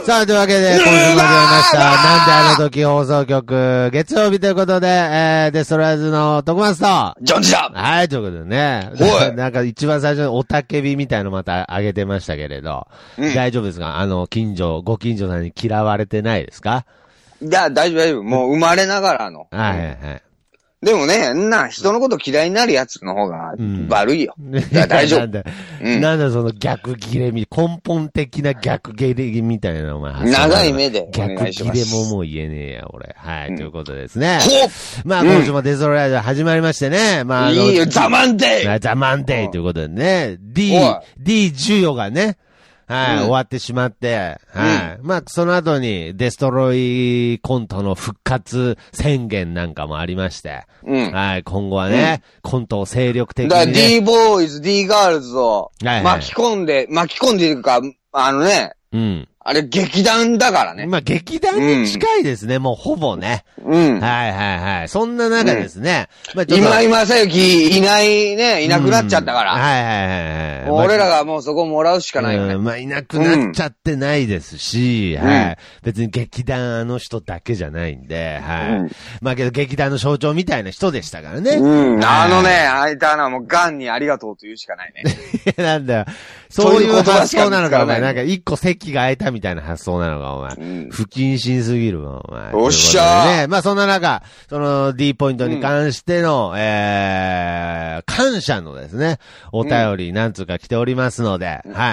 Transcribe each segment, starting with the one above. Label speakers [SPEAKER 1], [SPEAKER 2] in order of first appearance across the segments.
[SPEAKER 1] さあ、というわけで、今週も始まりました。なんであの時放送局、月曜日ということで、デストロイヤーズの徳松と、
[SPEAKER 2] ジョンジだ
[SPEAKER 1] はい、ということでね。
[SPEAKER 2] おい
[SPEAKER 1] なんか一番最初におたけびみたいのまた上げてましたけれど、大丈夫ですか？ご近所さんに嫌われてないですか？
[SPEAKER 2] いや、大丈夫。もう生まれながらの。
[SPEAKER 1] はいはいはい。
[SPEAKER 2] でもね、人のこと嫌いになるやつの方が悪いよ。大丈夫。
[SPEAKER 1] なんだその逆ギレ根本的な逆ギレみたいなお前。
[SPEAKER 2] 長い目でお
[SPEAKER 1] 逆
[SPEAKER 2] 願いします。
[SPEAKER 1] ギレももう言えねえや、俺。はい、ということですね。まあ、今週もデストロイヤーズ始まりましてね。まあ、
[SPEAKER 2] いいよ、ザマンデー
[SPEAKER 1] ザマンデーということでね。D14 がね。はい、終わってしまって、はい。まあ、その後に、デストロイコントの復活宣言なんかもありまして、はい、今後はね、コントを精力的に、ね。
[SPEAKER 2] だから D ボーイズ、D ガールズを巻き込んでいるか、あれ劇団だからね。
[SPEAKER 1] まあ、劇団に近いですね、もうほぼね。はいはいはい。そんな中ですね。まあ、
[SPEAKER 2] 今井正幸いなくなっちゃったから。
[SPEAKER 1] はいはいはい。
[SPEAKER 2] 俺らがもうそこもらうしかないよね。
[SPEAKER 1] まあ、いなくなっちゃってないですし、はい。別に劇団人だけじゃないんで、はい。まあけど劇団の象徴みたいな人でしたからね。
[SPEAKER 2] あいたのはもうガンにありがとうと言うしかないね。
[SPEAKER 1] なんだよ。そういう発想なのか、お前。なんか一個席が空いたみたいな発想なのか、お前。不謹慎すぎるわ、お前。
[SPEAKER 2] おっしゃー。
[SPEAKER 1] ね、まあそんな中、その D ポイントに関しての、感謝のですね、お便り何通か来ておりますので、はい。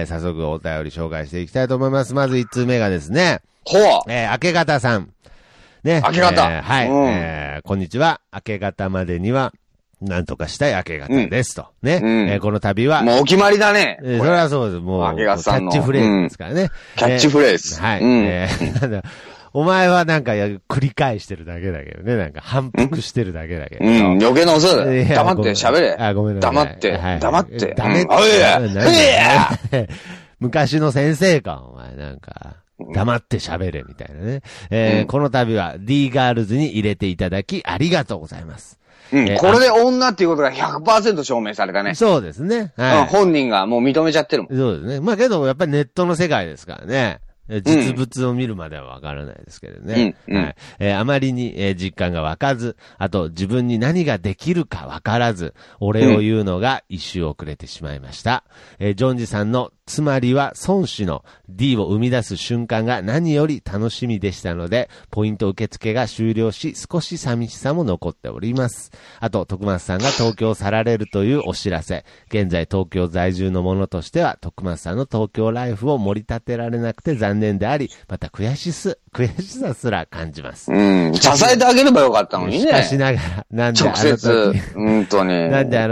[SPEAKER 1] 早速お便り紹介していきたいと思います。まず1通目がですね、明け方さん。ね。
[SPEAKER 2] 明け方。
[SPEAKER 1] はい。こんにちは。明け方までには、なんとかしたい明け方ですと。ね。この度は。
[SPEAKER 2] もうお決まりだね。
[SPEAKER 1] それはそうです。もう、キャッチフレーズですからね。
[SPEAKER 2] キャッチフレーズ。
[SPEAKER 1] はい。なんだお前はなんか繰り返してるだけだけどね。なんか反復してるだけだけど。
[SPEAKER 2] 余計なお世話だよ。黙って喋れ。
[SPEAKER 1] あ、ごめんなさい。
[SPEAKER 2] 黙って。黙って。
[SPEAKER 1] ダメって。昔の先生か、お前なんか。黙って喋れみたいなね。この度は D ガールズに入れていただきありがとうございます。
[SPEAKER 2] これで女っていうことが 100% 証明されたね。
[SPEAKER 1] そうですね。
[SPEAKER 2] 本人がもう認めちゃってるもん。
[SPEAKER 1] そうですね。まあけど、やっぱりネットの世界ですからね。実物を見るまではわからないですけどね。はい。あまりに実感が湧かず、あと自分に何ができるかわからず、お礼を言うのが一周遅れてしまいました。ジョンジさんのつまりは孫子の D を生み出す瞬間が何より楽しみでしたので、ポイント受付が終了し、少し寂しさも残っております。あと、徳松さんが東京を去られるというお知らせ。現在東京在住の者としては、徳松さんの東京ライフを盛り立てられなくて残念であり、また悔しさすら感じます。
[SPEAKER 2] 支えてあげればよかったのにね。
[SPEAKER 1] しかしながら、なんで
[SPEAKER 2] 直接、本当に。
[SPEAKER 1] なんであ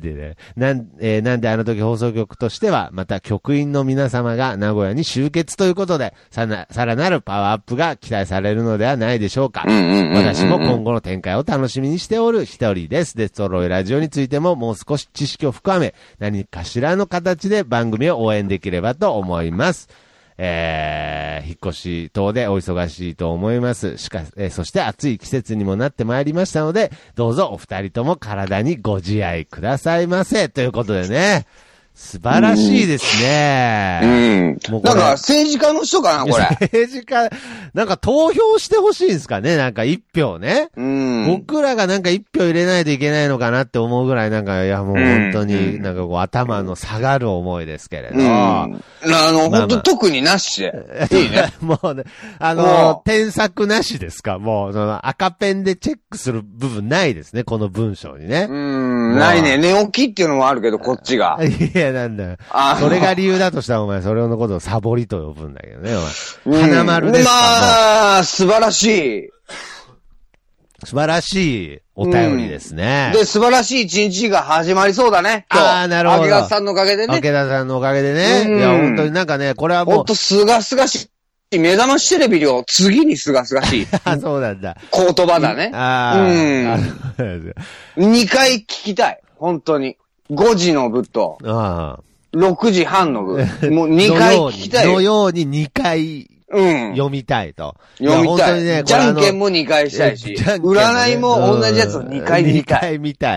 [SPEAKER 1] の時放送局としては、また局員の皆様が名古屋に集結ということで、さらなるパワーアップが期待されるのではないでしょうか。私も今後の展開を楽しみにしておる一人です。デストロイラジオについてももう少し知識を深め、何かしらの形で番組を応援できればと思います。引っ越し等でお忙しいと思います。そして暑い季節にもなってまいりましたので、どうぞお二人とも体にご自愛くださいませ。ということでね。素晴らしいですね。
[SPEAKER 2] なんか政治家の人かな、これ。
[SPEAKER 1] 政治家、なんか投票してほしいんですかね、なんか一票ね。僕らがなんか一票入れないといけないのかなって思うぐらい、なんか、いやもう本当になんかこう頭の下がる思いですけれど。
[SPEAKER 2] 本当特になしで。いいね。
[SPEAKER 1] もうね、添削なしですか、もう、その赤ペンでチェックする部分ないですね、この文章にね。
[SPEAKER 2] ないね。寝起きっていうのもあるけど、こっちが。
[SPEAKER 1] いや、なんだよ。それが理由だとしたらお前、それのことをサボりと呼ぶんだけどね、お前。花丸ですか。
[SPEAKER 2] まあ、素晴らしい。
[SPEAKER 1] 素晴らしいお便りですね。
[SPEAKER 2] で、素晴らしい一日が始まりそうだね。
[SPEAKER 1] なるほど。
[SPEAKER 2] 明田さんのおかげでね。
[SPEAKER 1] 明田さんのおかげでね。いや、本当になんかね、これはもう。
[SPEAKER 2] ほんと、すがすがしい。目覚ましテレビよ、次にすがすがしい。
[SPEAKER 1] そうなんだ。
[SPEAKER 2] 言葉だね。2回聞きたい。本当に。5時の部と、6時半の部。もう2回聞きたい。
[SPEAKER 1] のように2回、読みたいと。
[SPEAKER 2] 読みたい。ね、じゃんけんも2回したいし、占いも同じやつを2回見たい。
[SPEAKER 1] 2回見たい。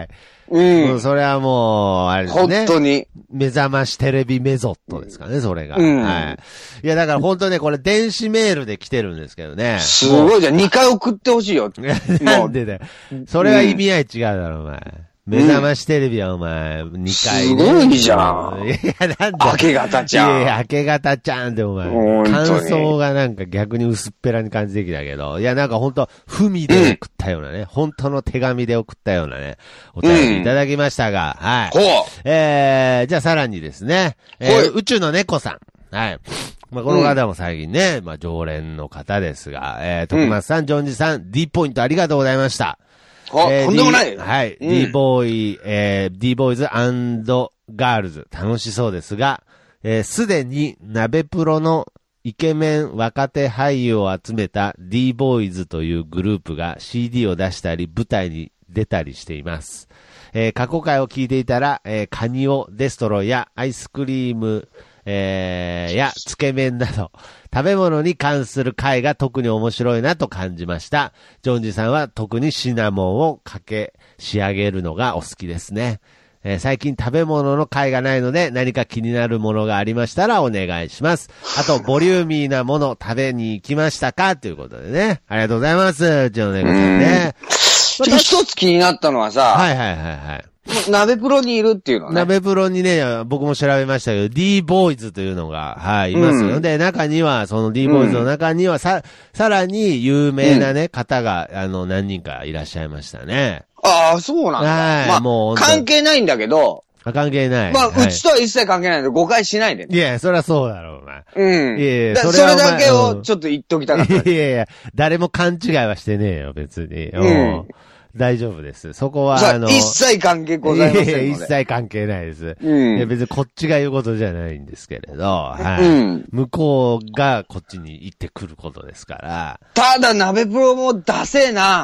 [SPEAKER 2] うん。
[SPEAKER 1] それはもう、あれですね。
[SPEAKER 2] 本当に。
[SPEAKER 1] 目覚ましテレビメソッドですかね、それが。
[SPEAKER 2] うん。
[SPEAKER 1] はい。いや、だから本当ね、これ電子メールで来てるんですけどね。
[SPEAKER 2] すごいじゃん。2回送ってほしいよ。
[SPEAKER 1] なんでだよ。それは意味合い違うだろ、お前。目覚ましテレビはお前、2回、
[SPEAKER 2] ね。すごいじゃん。
[SPEAKER 1] いや、なんだ。
[SPEAKER 2] 明け方ちゃん。
[SPEAKER 1] いや、明け方ちゃんってお前。感想がなんか逆に薄っぺらに感じてきたけど。いや、なんか本当文で送ったようなね、本当の手紙で送ったようなね、お便りいただきましたが、はい。
[SPEAKER 2] ほう。
[SPEAKER 1] じゃあさらにですね、宇宙の猫さん。はい。まあ、この方も最近ね、まあ、常連の方ですが、徳松さん、ジョンジさん、D ポイントありがとうございました。
[SPEAKER 2] とんでもない。
[SPEAKER 1] はい。D ボーイ、D ボーイズ&ガールズ、楽しそうですが、すでに鍋プロのイケメン若手俳優を集めた D ボーイズというグループが CD を出したり舞台に出たりしています。過去回を聞いていたら、カニオ、デストロイやアイスクリーム、やつけ麺など食べ物に関する回が特に面白いなと感じました。ジョンジさんは特にシナモンをかけ仕上げるのがお好きですね。最近食べ物の回がないので何か気になるものがありましたらお願いします。あとボリューミーなもの食べに行きましたかということでね。ありがとうございます。うちの猫さんね。
[SPEAKER 2] 一つ気になったのはさ。
[SPEAKER 1] はいはいはいはい。
[SPEAKER 2] 鍋プロにいるっていうのね。
[SPEAKER 1] 鍋プロにね、僕も調べましたけど、D ボーイズというのが、はい、いますよ。で、中には、その D ボーイズの中には、さらに有名なね、方が、何人かいらっしゃいましたね。
[SPEAKER 2] ああ、そうなんだ。はい。まあ、もう関係ないんだけど。
[SPEAKER 1] 関係ない。
[SPEAKER 2] まあ、うちとは一切関係ないので誤解しないでね。
[SPEAKER 1] いや、そりゃそうだろう、お前。
[SPEAKER 2] うん。いやいや、それだけをちょっと言っときたかった。
[SPEAKER 1] いやいや、誰も勘違いはしてねえよ、別に。うん。大丈夫です。そこは、
[SPEAKER 2] 一切関係ございませんので。
[SPEAKER 1] 一切関係ないです。
[SPEAKER 2] うん。
[SPEAKER 1] いや、別にこっちが言うことじゃないんですけれど、はい。うん。向こうがこっちに行ってくることですから。
[SPEAKER 2] ただ、鍋プロもダセえな。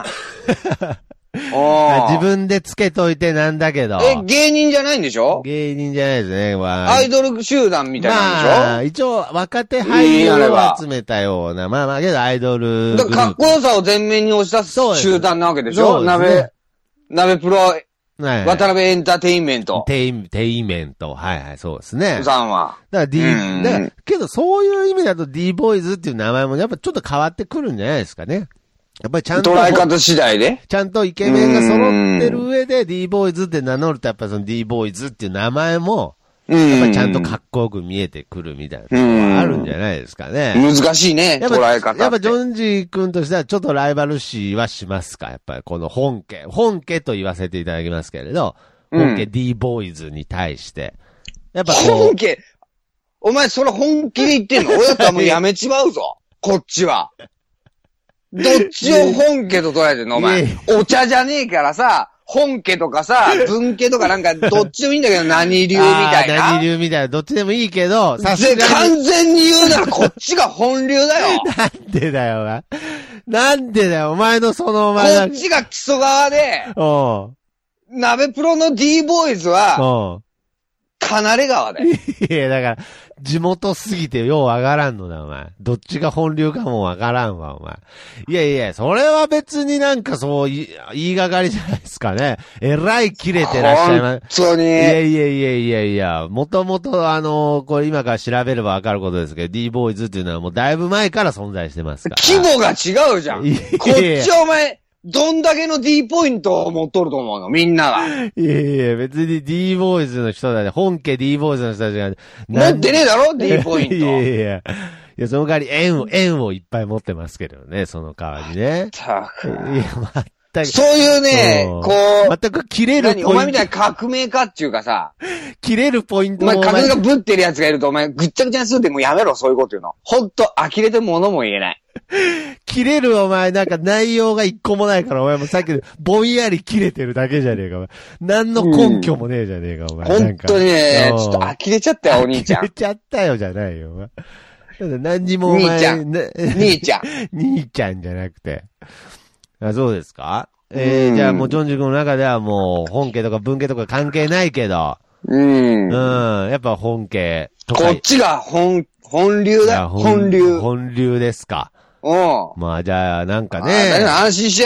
[SPEAKER 1] 自分でつけといてなんだけど。
[SPEAKER 2] 芸人じゃないんでしょ？
[SPEAKER 1] 芸人じゃないですね。
[SPEAKER 2] アイドル集団みたいなんでしょ？
[SPEAKER 1] まあ、一応、若手俳優を集めたような、まあ、けどアイドル。
[SPEAKER 2] だからかっこよさを前面に押し出す集団なわけでしょ？鍋プロ、渡辺エンターテインメント。
[SPEAKER 1] テインメント。はいはい、そうですね。
[SPEAKER 2] さんは。
[SPEAKER 1] だからけどそういう意味だと D ボーイズっていう名前もやっぱちょっと変わってくるんじゃないですかね。やっぱりちゃんと。
[SPEAKER 2] 捉え方次第で
[SPEAKER 1] ちゃんとイケメンが揃ってる上で D ボーイズって名乗るとやっぱその D ボーイズっていう名前も、やっぱちゃんとかっこよく見えてくるみたいなところはあるんじゃないですかね。
[SPEAKER 2] 難しいね、捉え方。
[SPEAKER 1] やっぱジョンジー君としてはちょっとライバル視はしますか？やっぱりこの本家と言わせていただきますけれど、本家 D ボーイズに対して。やっぱ
[SPEAKER 2] 本家、お前それ本気で言ってんの？俺だったらもうやめちまうぞ。こっちは。どっちを本家と捉えてんのお前。お茶じゃねえからさ、本家とかさ、文家とかなんかどっちでもいいんだけど何流みたいな。
[SPEAKER 1] 何流みたいな。どっちでもいいけど、さすがに。
[SPEAKER 2] 完全に言うならこっちが本流だよ。
[SPEAKER 1] なんでだよ、なんでだよ、お前のその
[SPEAKER 2] こっちが基礎側で、鍋プロの D ボーイズは、離れ川だよ。
[SPEAKER 1] いや、だから、地元すぎてようわからんのだ、お前。どっちが本流かもわからんわ、お前。いやいや、それは別になんかそう言いがかりじゃないですかね。えらい切れてらっしゃいます。
[SPEAKER 2] 本当に。
[SPEAKER 1] いや、もともとこれ今から調べればわかることですけど、D ボーイズっていうのはもうだいぶ前から存在してますから。
[SPEAKER 2] 規模が違うじゃん。こっちはお前、どんだけの D ポイントを持っとると思うのみんなが。
[SPEAKER 1] いや、別に D ボーイズの人だね。本家 D ボーイズの人たちが。
[SPEAKER 2] 持ってねえだろ ?D ポイント。
[SPEAKER 1] いや、その代わり円をいっぱい持ってますけどね、その代わりね。
[SPEAKER 2] 全く。そういうね、こう。
[SPEAKER 1] 全く切れるポイント。
[SPEAKER 2] お前みたいな革命家っていうかさ。
[SPEAKER 1] 切れるポイント
[SPEAKER 2] も。お前革命家ぶってるやつがいると、お前ぐっちゃぐちゃにするってもうやめろ、そういうこと言うの。ほんと、呆れてものも言えない。
[SPEAKER 1] 切れるお前なんか内容が一個もないからお前もさっきぼんやり切れてるだけじゃねえかお前。何の根拠もねえじゃねえかお前。
[SPEAKER 2] 本当にね、ちょっと呆れちゃったよお兄ちゃん。
[SPEAKER 1] 呆れちゃったよじゃないよお前。何にもお前。
[SPEAKER 2] 兄ちゃん。
[SPEAKER 1] 兄ちゃんじゃなくて。あ、そうですか？じゃあもうジョンジ君の中ではもう本家とか文家とか関係ないけど。やっぱ本家とか。
[SPEAKER 2] こっちが本流だ。本流。
[SPEAKER 1] 本流ですか。まあじゃあなんかね。
[SPEAKER 2] 安心して。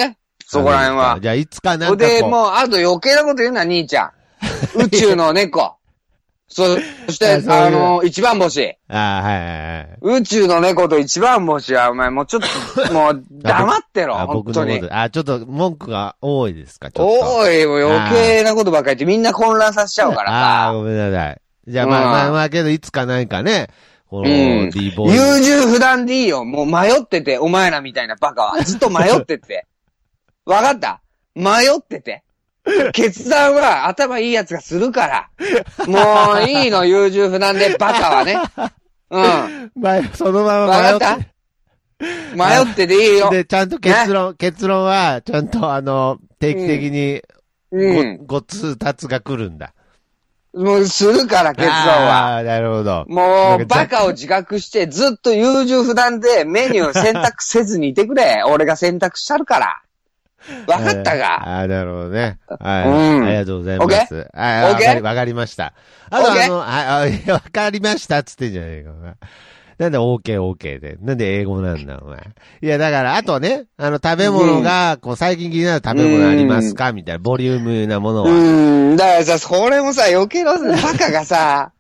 [SPEAKER 2] そこら辺は。
[SPEAKER 1] じゃあ、いつかなんか
[SPEAKER 2] で、もう、あと余計なこと言うな、兄ちゃん。宇宙の猫。そして、一番星。
[SPEAKER 1] はいはいはい。
[SPEAKER 2] 宇宙の猫と一番星は、お前、もうちょっと、もう、黙ってろ、本当に。
[SPEAKER 1] ちょっと文句が多いですか、ちょっと。
[SPEAKER 2] 多い、もう余計なことばっかり言ってみんな混乱させちゃうからさ。
[SPEAKER 1] ごめんなさい。じゃあ、まあ、けど、いつかなんかね、この、
[SPEAKER 2] D ボーイ。優柔不断でいいよ。もう迷ってて、お前らみたいなバカは。ずっと迷ってて。わかった？迷ってて。決断は頭いいやつがするから。もういいの、優柔不断でバカはね。
[SPEAKER 1] そのまま迷って。
[SPEAKER 2] 迷ってていいよ。
[SPEAKER 1] で、ちゃんと結論は、ちゃんと定期的にご通達が来るんだ。
[SPEAKER 2] もうするから、結論は。
[SPEAKER 1] なるほど。
[SPEAKER 2] もう、バカを自覚して、ずっと優柔不断でメニュー選択せずにいてくれ。俺が選択しちゃるから。わかったか。
[SPEAKER 1] なるほどね。はい。ありがとうございます。わかりました。あとわかりましたっつってんじゃねえか。なんで OK で。なんで英語なんだ、お前。いや、だから、あとね、食べ物が、最近気になる食べ物ありますかみたいな、ボリュームなものは。
[SPEAKER 2] だからさ、それもさ、余計なバカがさ、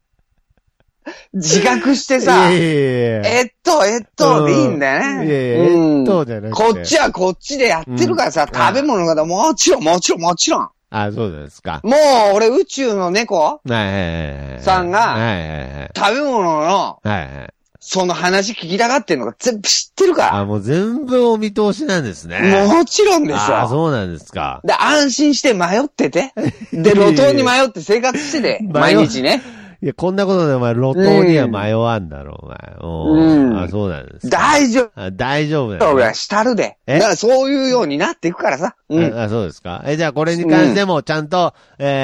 [SPEAKER 2] 自覚してさ、でいいんだよね。
[SPEAKER 1] じゃなくて。
[SPEAKER 2] こっちはこっちでやってるからさ、食べ物がもちろん。
[SPEAKER 1] そうですか。
[SPEAKER 2] もう、俺宇宙の猫さんが、食べ物の、その話聞きたがってるのが全部知ってるから。
[SPEAKER 1] もう全部お見通しなんですね。
[SPEAKER 2] もちろんでしょ。
[SPEAKER 1] そうなんですか。
[SPEAKER 2] で、安心して迷ってて。で、路頭に迷って生活してて。毎日ね。
[SPEAKER 1] いや、こんなことでお前、路頭には迷わんだろ、お前。そうなんです。
[SPEAKER 2] 大丈夫。
[SPEAKER 1] 大丈夫だよ。
[SPEAKER 2] 俺はしたるで。だからそういうようになっていくからさ。
[SPEAKER 1] そうですか。じゃあこれに関しても、ちゃんと、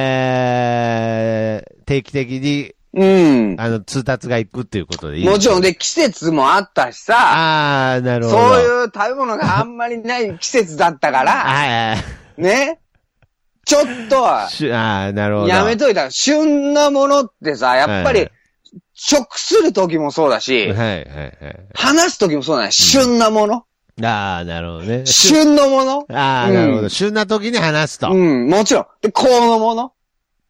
[SPEAKER 1] 定期的に、通達がいくっていうことでいい？
[SPEAKER 2] もちろんで、季節もあったしさ。
[SPEAKER 1] なるほど。
[SPEAKER 2] そういう食べ物があんまりない季節だったから。ね。ちょっと、
[SPEAKER 1] なるほど。
[SPEAKER 2] やめといた。旬なものってさ、やっぱり、食するときもそうだし、話すときもそうだね。旬なもの。
[SPEAKER 1] なるほどね。
[SPEAKER 2] 旬のもの。
[SPEAKER 1] なるほど。旬なときに話すと。
[SPEAKER 2] もちろん。で、このもの。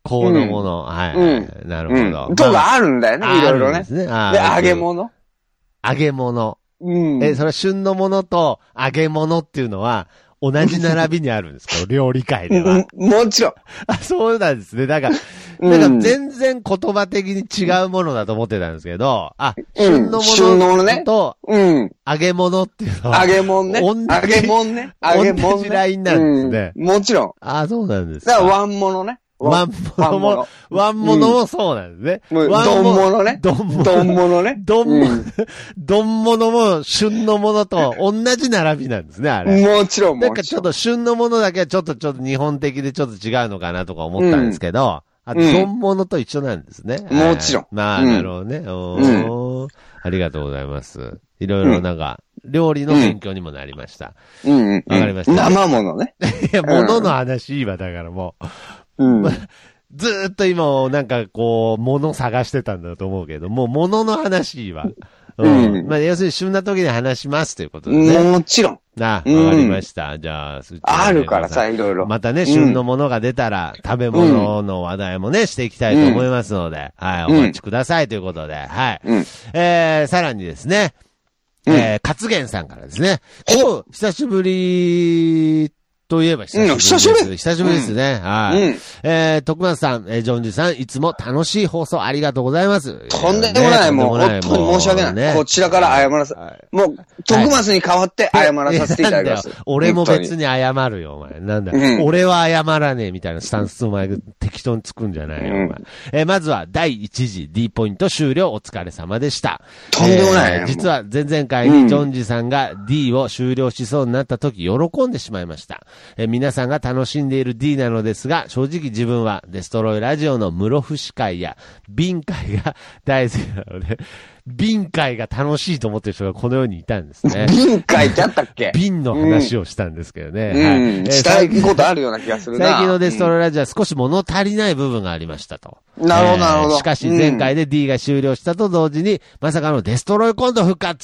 [SPEAKER 1] なるほど。
[SPEAKER 2] とかあるんだよね、いろいろね。で、揚げ物。
[SPEAKER 1] 揚げ物。それは旬のものと揚げ物っていうのは、同じ並びにあるんですか料理界では。
[SPEAKER 2] もちろん。
[SPEAKER 1] そうなんですね。なんか全然言葉的に違うものだと思ってたんですけど、旬のものと、揚げ物っていうのは、
[SPEAKER 2] 揚げ物ね。揚げ物ね。
[SPEAKER 1] 同じラインなんですね。
[SPEAKER 2] もちろ
[SPEAKER 1] ん。そうなんです
[SPEAKER 2] か。だからワン物ね。
[SPEAKER 1] ワン物もそうなんですね。
[SPEAKER 2] 丼物ね。丼物ね。
[SPEAKER 1] 丼物も旬のものと同じ並びなんですね、あれ。
[SPEAKER 2] もちろん。
[SPEAKER 1] なんかちょっと旬のものだけはちょっと日本的でちょっと違うのかなとか思ったんですけど、丼物と一緒なんですね。
[SPEAKER 2] もちろん。
[SPEAKER 1] なるほどね。ありがとうございます。いろいろなんか、料理の勉強にもなりました。わかりました。
[SPEAKER 2] 生物ね。
[SPEAKER 1] いや、物の話いいわ、だからもう。ずーっと今、なんか物探してたんだと思うけど、もう物の話いいわ。要するに旬な時に話しますということですね。
[SPEAKER 2] もちろん。
[SPEAKER 1] わかりました。じゃあ、
[SPEAKER 2] あるからさ、いろいろ。
[SPEAKER 1] またね、旬のものが出たら、食べ物の話題もね、していきたいと思いますので、お待ちくださいということで、さらにですね、勝元さんからですね、久しぶりといえば久しぶりです。久しぶりですね。徳松さん、ジョンジさん、いつも楽しい放送ありがとうございます。
[SPEAKER 2] とんでもない、もう、本当に申し訳ない。こちらから謝らせ、もう、徳松に代わって謝らさせていただきます。
[SPEAKER 1] 俺も別に謝るよ、お前。なんだ。俺は謝らねえ、みたいなスタンスお前適当につくんじゃないよ、お前。まずは、第1次 D ポイント終了お疲れ様でした。
[SPEAKER 2] とんでもない。
[SPEAKER 1] 実は前々回にジョンジさんが D を終了しそうになった時、喜んでしまいました。皆さんが楽しんでいる D なのですが、正直自分はデストロイラジオの室伏会や瓶会が大好きなので、瓶会が楽しいと思ってる人がこの世にいたんですね。
[SPEAKER 2] 瓶会ってあったっけ？
[SPEAKER 1] 瓶の話をしたんですけどね。
[SPEAKER 2] したいことあるような気がするな。
[SPEAKER 1] 最近のデストロイラジオは少し物足りない部分がありましたと。
[SPEAKER 2] なるほど、なるほど。
[SPEAKER 1] しかし前回で D が終了したと同時に、まさかのデストロイコント復活。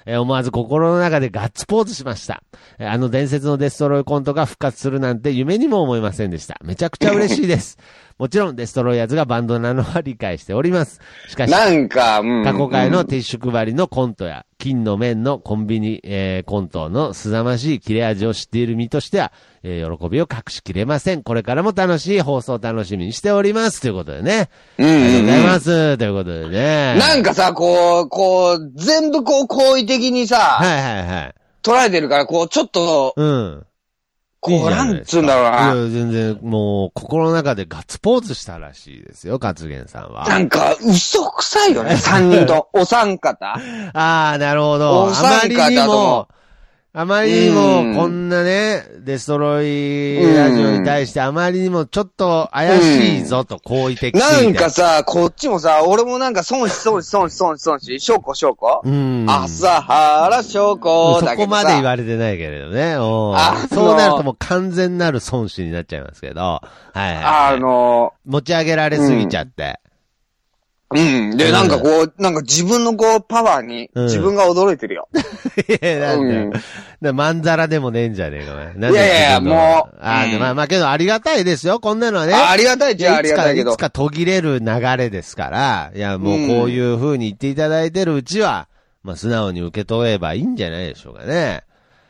[SPEAKER 1] 思わず心の中でガッツポーズしました。あの伝説のデストロイコントが復活するなんて夢にも思いませんでした。めちゃくちゃ嬉しいです。もちろんデストロイヤーズがバンドなのは理解しております。しかし、
[SPEAKER 2] なんか、
[SPEAKER 1] 過去回のティッシュ配りのコントや、金の面のコンビニ、コントの凄まじい切れ味を知っている身としては、喜びを隠しきれません。これからも楽しい放送を楽しみにしております。ということでね。ありがとうございます。ということでね。
[SPEAKER 2] なんかさ、全部好意的にさ、
[SPEAKER 1] はいはいはい。
[SPEAKER 2] 捉えてるから、ちょっと、なんつうんだろうな。
[SPEAKER 1] いや、全然、もう、心の中でガッツポーズしたらしいですよ、勝元さんは。
[SPEAKER 2] なんか、嘘くさいよね、三人と。お三方。
[SPEAKER 1] ああ、なるほど。
[SPEAKER 2] お三方とも。
[SPEAKER 1] あまりにも、こんなね、デストロイラジオに対してあまりにもちょっと怪しいぞと、好意的
[SPEAKER 2] なんかさ、こっちもさ、俺もなんか損し、証拠朝原証拠だけどさ。
[SPEAKER 1] そこまで言われてないけれどね。そうなるともう完全なる損失になっちゃいますけど。はいはい、持ち上げられすぎちゃって。
[SPEAKER 2] で、なんか自分のパワーに、自分が驚いてるよ。
[SPEAKER 1] いや、なんだ。まんざらでもねえんじゃねえか、お前。
[SPEAKER 2] いや、もう。
[SPEAKER 1] まあ、けどありがたいですよ、こんなのはね。
[SPEAKER 2] ありがたいっちゃありがたいけど。
[SPEAKER 1] いつか途切れる流れですから、いや、もうこういう風に言っていただいてるうちは、まあ、素直に受け取ればいいんじゃないでしょうかね。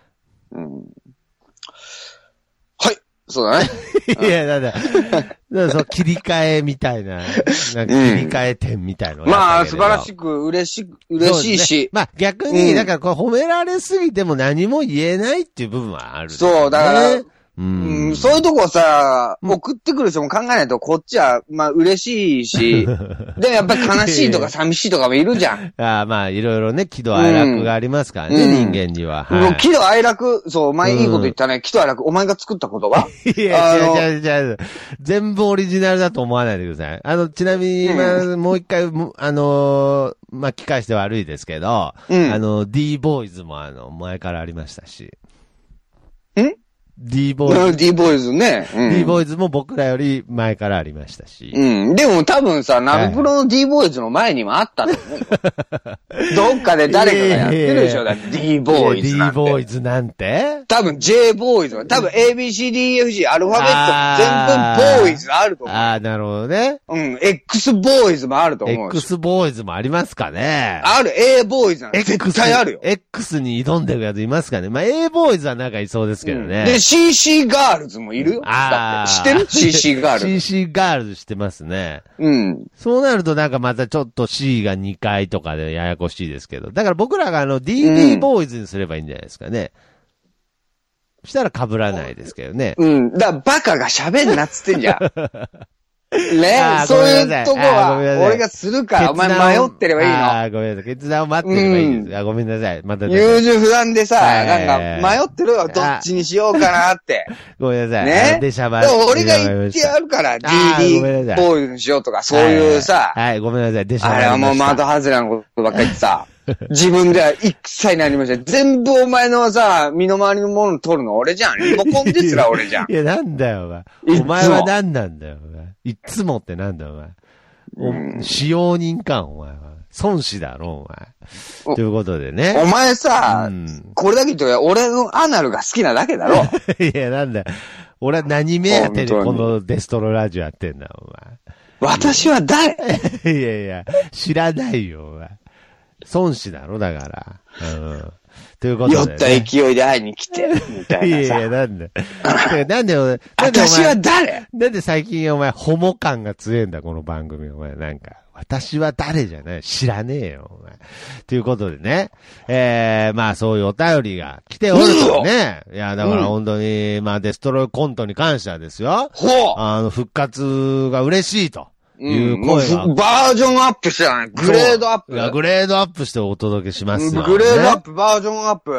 [SPEAKER 2] はい、そうだね。
[SPEAKER 1] いや、なんだ、そう切り替えみたいな、なんか切り替え点みたいな、
[SPEAKER 2] まあ、素晴らしく嬉しいし。
[SPEAKER 1] まあ、逆に、だから褒められすぎても何も言えないっていう部分はある、ね。
[SPEAKER 2] そう、だから、そういうとこさ、送ってくる人も考えないと、こっちは、まあ、嬉しいし、でもやっぱり悲しいとか寂しいとかもいるじゃん。
[SPEAKER 1] まあ、いろいろね、喜怒哀楽がありますからね、人間には。
[SPEAKER 2] 喜怒哀楽、そう、お前いいこと言ったね。喜怒哀楽、お前が作った言葉
[SPEAKER 1] いや、違う。全部オリジナルだと思わないでください。ちなみに、もう一回、巻き返して悪いですけど、D ボーイズも前からありましたし。D ボ
[SPEAKER 2] ーイズね。
[SPEAKER 1] D ボーイズも僕らより前からありましたし。
[SPEAKER 2] でも多分さ、ナビプロの D ボーイズの前にもあったと思うよ。どっかで誰かがやってるでしょ、だって D ボーイズなんて。
[SPEAKER 1] D ボーイズなんて
[SPEAKER 2] 多分 J ボーイズ、多分 ABCDEFG アルファベット全部ボーイズあると思う。
[SPEAKER 1] なるほどね。
[SPEAKER 2] X ボーイズもあると思う。
[SPEAKER 1] X ボーイズもありますかね。
[SPEAKER 2] ある、A ボーイズなんて絶対あるよ。
[SPEAKER 1] X に挑んでるやついますかね。まあ A ボーイズはなんかいそうですけどね。
[SPEAKER 2] で、CC ガールズもいるよ。だって知ってる ?CC ガールズ。
[SPEAKER 1] CC ガールズ知ってますね。そうなるとなんかまたちょっと C が2回とかでややこしいですけど。だから僕らがDD ボーイズにすればいいんじゃないですかね。そしたら被らないですけどね。
[SPEAKER 2] だからバカが喋んなっつってんじゃん。ね、そういうとこは、俺がするから、お前迷ってればいいの。
[SPEAKER 1] ごめんなさい。決断を待ってればいいです。ごめんなさい。また。
[SPEAKER 2] 優柔不断でさ、なんか迷ってるよ。どっちにしようかなって。
[SPEAKER 1] ごめんなさい。
[SPEAKER 2] ね。
[SPEAKER 1] で、シャバ
[SPEAKER 2] でも俺が言ってやるから、DD ボーイズにしようとか、そういうさ。
[SPEAKER 1] はい、ごめんなさい。で、シャバ。
[SPEAKER 2] あれはもう的外れなことばっかり言ってさ。自分では一切何もしない。全部お前のさ、身の回りのものを取るの俺じゃん。リモコンですら俺じゃん。
[SPEAKER 1] いや、なんだよ、お前。お前は何なんだよ、お前。いつもってなんだよ、お前。使用人か、お前は。孫子だろ、お前。ということでね。
[SPEAKER 2] お前さ、これだけ言って俺のアナルが好きなだけだろ。
[SPEAKER 1] いや、なんだよ。俺は何目当てでこのデストロラジオやってんだ、お
[SPEAKER 2] 前。私は誰
[SPEAKER 1] いや、知らないよ、お前。孫子だろ、だから。ということで、
[SPEAKER 2] 酔った勢いで会いに来て、みたいなさ。
[SPEAKER 1] いや、なんで。なんで
[SPEAKER 2] 私は誰
[SPEAKER 1] なんで最近お前、ホモ感が強いんだ、この番組。お前、なんか。私は誰じゃない知らねえよ、お前。ということでね。まあ、そういうお便りが来ておるとね。いや、だから本当に、まあ、デストロイコントに関してはですよ。復活が嬉しいと。いう声が。
[SPEAKER 2] バージョンアップしてない。グレードアップ。
[SPEAKER 1] いや、グレードアップしてお届けしますよ。
[SPEAKER 2] グレードアップ、バージョンアップ。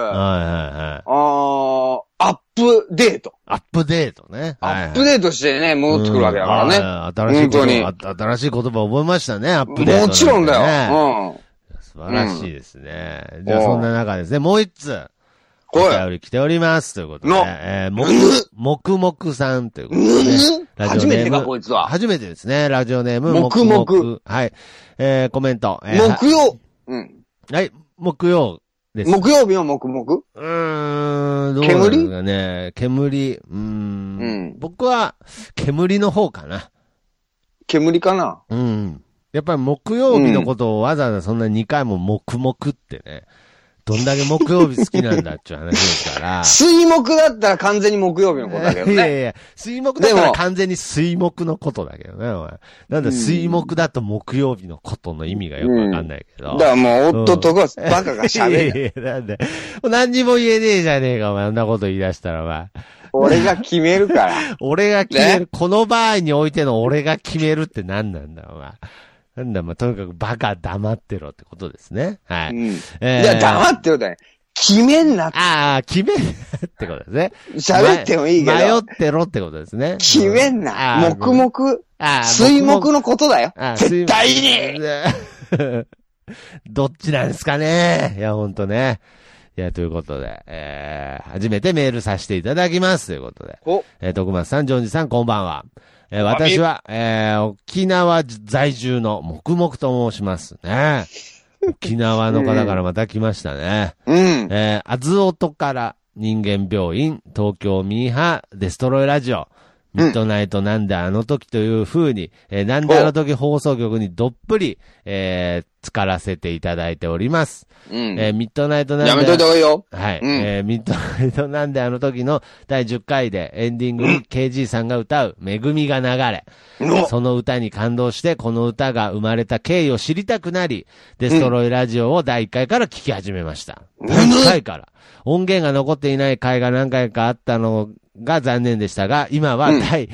[SPEAKER 2] アップデート。
[SPEAKER 1] アップデートね。
[SPEAKER 2] アップデートしてね、戻ってくるわけだからね。
[SPEAKER 1] 新しい言葉覚えましたね、アップデート。
[SPEAKER 2] もちろんだよ。
[SPEAKER 1] 素晴らしいですね。じゃあそんな中ですね、もう一つ。お便り来ております。ということで。もくもくさんということでね。
[SPEAKER 2] 初めてか、こいつは。
[SPEAKER 1] 初めてですね。ラジオネーム、
[SPEAKER 2] もくもく。
[SPEAKER 1] はい。コメント。
[SPEAKER 2] 木曜。
[SPEAKER 1] はい。木曜。 です。
[SPEAKER 2] 木曜日の黙々？
[SPEAKER 1] どうなんですかね。煙、僕は、煙の方かな。
[SPEAKER 2] 煙かな？
[SPEAKER 1] やっぱり木曜日のことをわざわざそんな2回も黙々ってね。どんだけ木曜日好きなんだっていう話ですから。
[SPEAKER 2] 水木だったら完全に木曜日のことだけどね。
[SPEAKER 1] いやいや、水木だったら完全に水木のことだけどね、お前。なんだ、水木だと木曜日のことの意味がよくわかんないけど。
[SPEAKER 2] だからもう、夫とかバカが喋る。
[SPEAKER 1] いやいや、なんで。何にも言えねえじゃねえか、お前。そんなこと言い出したら、お前。
[SPEAKER 2] 俺が決めるから。
[SPEAKER 1] 俺が決める、ね。この場合においての俺が決めるって何なんだ、お前。なんだ、まあ、とにかくバカ黙ってろってことですね。はい。
[SPEAKER 2] いや、黙ってろだよ。決めんなって。
[SPEAKER 1] ああ、決めんなってことですね。
[SPEAKER 2] 喋ってもいいけど。
[SPEAKER 1] 迷ってろってことですね。
[SPEAKER 2] 決めんな。黙々。水木のことだよ。絶対に
[SPEAKER 1] どっちなんですかね。いや、ほんとね。いや、ということで、初めてメールさせていただきます。ということで。徳松さん、ジョンジさん、こんばんは。私は、沖縄在住の黙々と申しますね。沖縄の方からまた来ましたね。あずおとから人間病院、東京ミーハー、デストロイラジオ、ミッドナイトなんであの時という風に、なんであの時放送局にどっぷり、使らせていただいております。ミッドナイトなんで。
[SPEAKER 2] やめといた方がいいよ。
[SPEAKER 1] はい。ミッドナイトなんであの時の第10回でエンディングに KG さんが歌うめぐみが流れ。その歌に感動して、この歌が生まれた経緯を知りたくなり、デストロイラジオを第1回から聞き始めました。第1回から。音源が残っていない回が何回かあったのが残念でしたが、今は第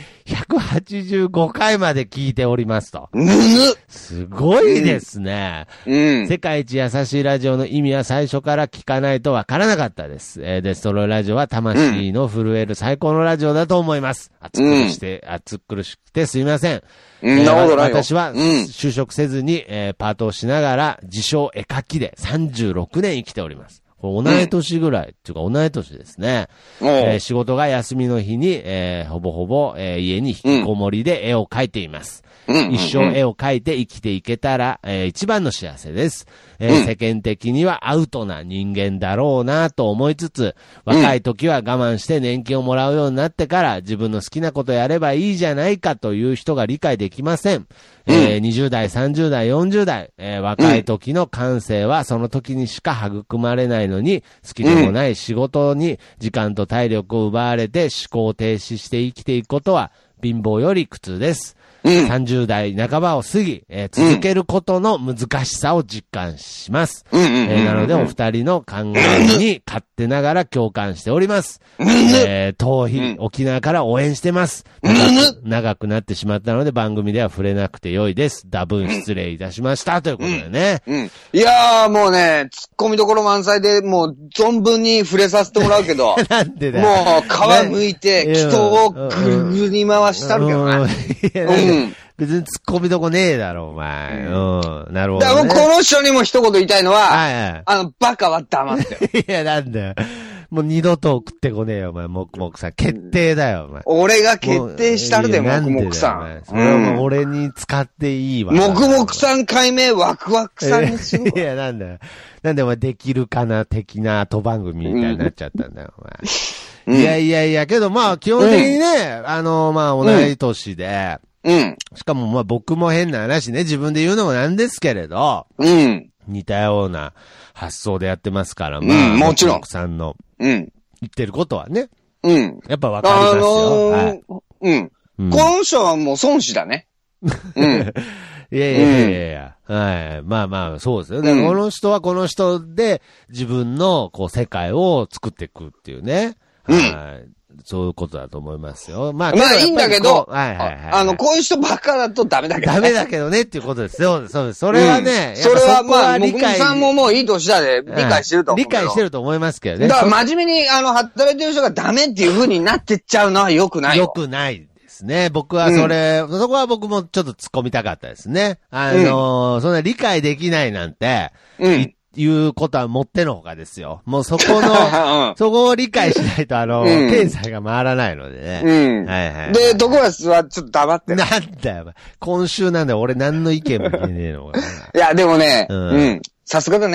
[SPEAKER 1] 185回まで聞いておりますと。すごいですね。世界一優しいラジオの意味は最初から聞かないとわからなかったです。デストロイラジオは魂の震える最高のラジオだと思います。暑苦しくてすいません。私は就職せずに、パートをしながら自称絵描きで36年生きております。同い年ぐらい、っていうか同い年ですね。仕事が休みの日に、ほぼほぼ、家に引きこもりで絵を描いています。一生絵を描いて生きていけたら、一番の幸せです。世間的にはアウトな人間だろうなと思いつつ、若い時は我慢して年金をもらうようになってから自分の好きなことやればいいじゃないかという人が理解できません。20代、30代、40代、若い時の感性はその時にしか育まれないのに、好きでもない仕事に時間と体力を奪われて思考停止して生きていくことは貧乏より苦痛です。30代半ばを過ぎ、続けることの難しさを実感します。なのでお二人の考えに勝手ながら共感しております。遠い沖縄から応援してます。長くなってしまったので番組では触れなくて良いです。多分失礼いたしました。ということでね。
[SPEAKER 2] いやーもうね、突っ込みどころ満載でもう存分に触れさせてもらうけど、
[SPEAKER 1] なんでだよ。
[SPEAKER 2] もう皮むいて人をぐるぐるに回したるけどな。
[SPEAKER 1] 別に突っ込みどこねえだろ、お前。なるほど、ね。
[SPEAKER 2] だからこの人にも一言言いたいのは、バカは黙って。
[SPEAKER 1] いや、なんだよ。もう二度と送ってこねえよ、お前、黙々さん。決定だよ、お前。
[SPEAKER 2] 俺が決定したるで、黙々さん。
[SPEAKER 1] それはもう俺に使っていいわ。
[SPEAKER 2] 黙々さん解明ワクワクさんにする。
[SPEAKER 1] いや、なんだよ。なんでお前、できるかな、的な後番組みたいになっちゃったんだよ、お前。いや、けどまあ、基本的にね、まあ、同い年で、しかもまあ僕も変な話ね、自分で言うのもなんですけれど、似たような発想でやってますから、まあ、
[SPEAKER 2] もちろん。
[SPEAKER 1] さんの言ってることはね、やっぱわかりますよ。
[SPEAKER 2] この人はもう孫子だね。
[SPEAKER 1] いや、はい。まあ、そうですよ。だからこの人はこの人で自分のこう世界を作っていくっていうね。はい。そういうことだと思いますよ。まあ
[SPEAKER 2] いいんだけど、こういう人ばっかだとダメだけどね。
[SPEAKER 1] ダメだけどねっていうことですよ。そうです。それはね、
[SPEAKER 2] それはまあ、僕さんももういい年だで理解してると思う。
[SPEAKER 1] 理解してると思いますけどね。
[SPEAKER 2] だから真面目に働いてる人がダメっていう風になってっちゃうのは良くないよ。
[SPEAKER 1] 良くないですね。僕はそこは僕もちょっと突っ込みたかったですね。そんな理解できないなんて、いうことはもってのほかですよ。もうそこの、そこを理解しないと経済が回らないのでね。
[SPEAKER 2] で、どこはちょっと黙って。
[SPEAKER 1] なんだよ、今週なんだよ、俺何の意見も言えねえの。
[SPEAKER 2] いや、でもね、さすがだね。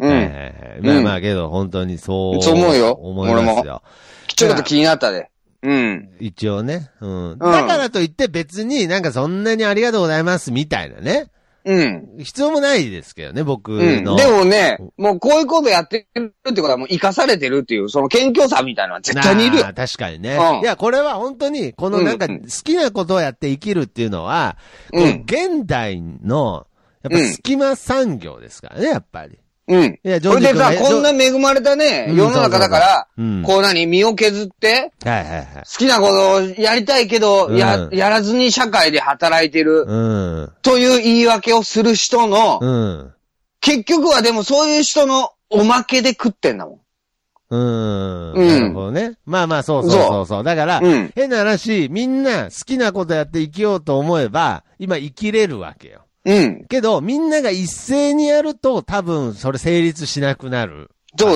[SPEAKER 2] うん。
[SPEAKER 1] はいはいはい。まあまあけど、本当にそう。
[SPEAKER 2] そう思うよ。
[SPEAKER 1] 思いますよ。
[SPEAKER 2] ちょっと気になったで。うん。
[SPEAKER 1] 一応ね。うん。だからといって別になんかそんなにありがとうございますみたいなね。
[SPEAKER 2] うん。
[SPEAKER 1] 必要もないですけどね、僕の。
[SPEAKER 2] うん。でもね、もうこういうことやってるってことはもう生かされてるっていう、その謙虚さみたいなのは絶対にいるよ。
[SPEAKER 1] 確かにね。うん。いや、これは本当に、このなんか好きなことをやって生きるっていうのは、うん、現代の、やっぱ隙間産業ですからね、やっぱり。うん。いや、
[SPEAKER 2] それでさ、こんな恵まれたね、世の中だから、こう身を削って、
[SPEAKER 1] はいはいはい。
[SPEAKER 2] 好きなことをやりたいけど、やらずに社会で働いてる、という言い訳をする人の、結局はでもそういう人のおまけで食ってんだもん。
[SPEAKER 1] なるほどね。まあまあ、そう。だから、変な話、みんな好きなことやって生きようと思えば、今生きれるわけよ。うん。けど、みんなが一斉にやると、多分、それ成立しなくなる。
[SPEAKER 2] そう。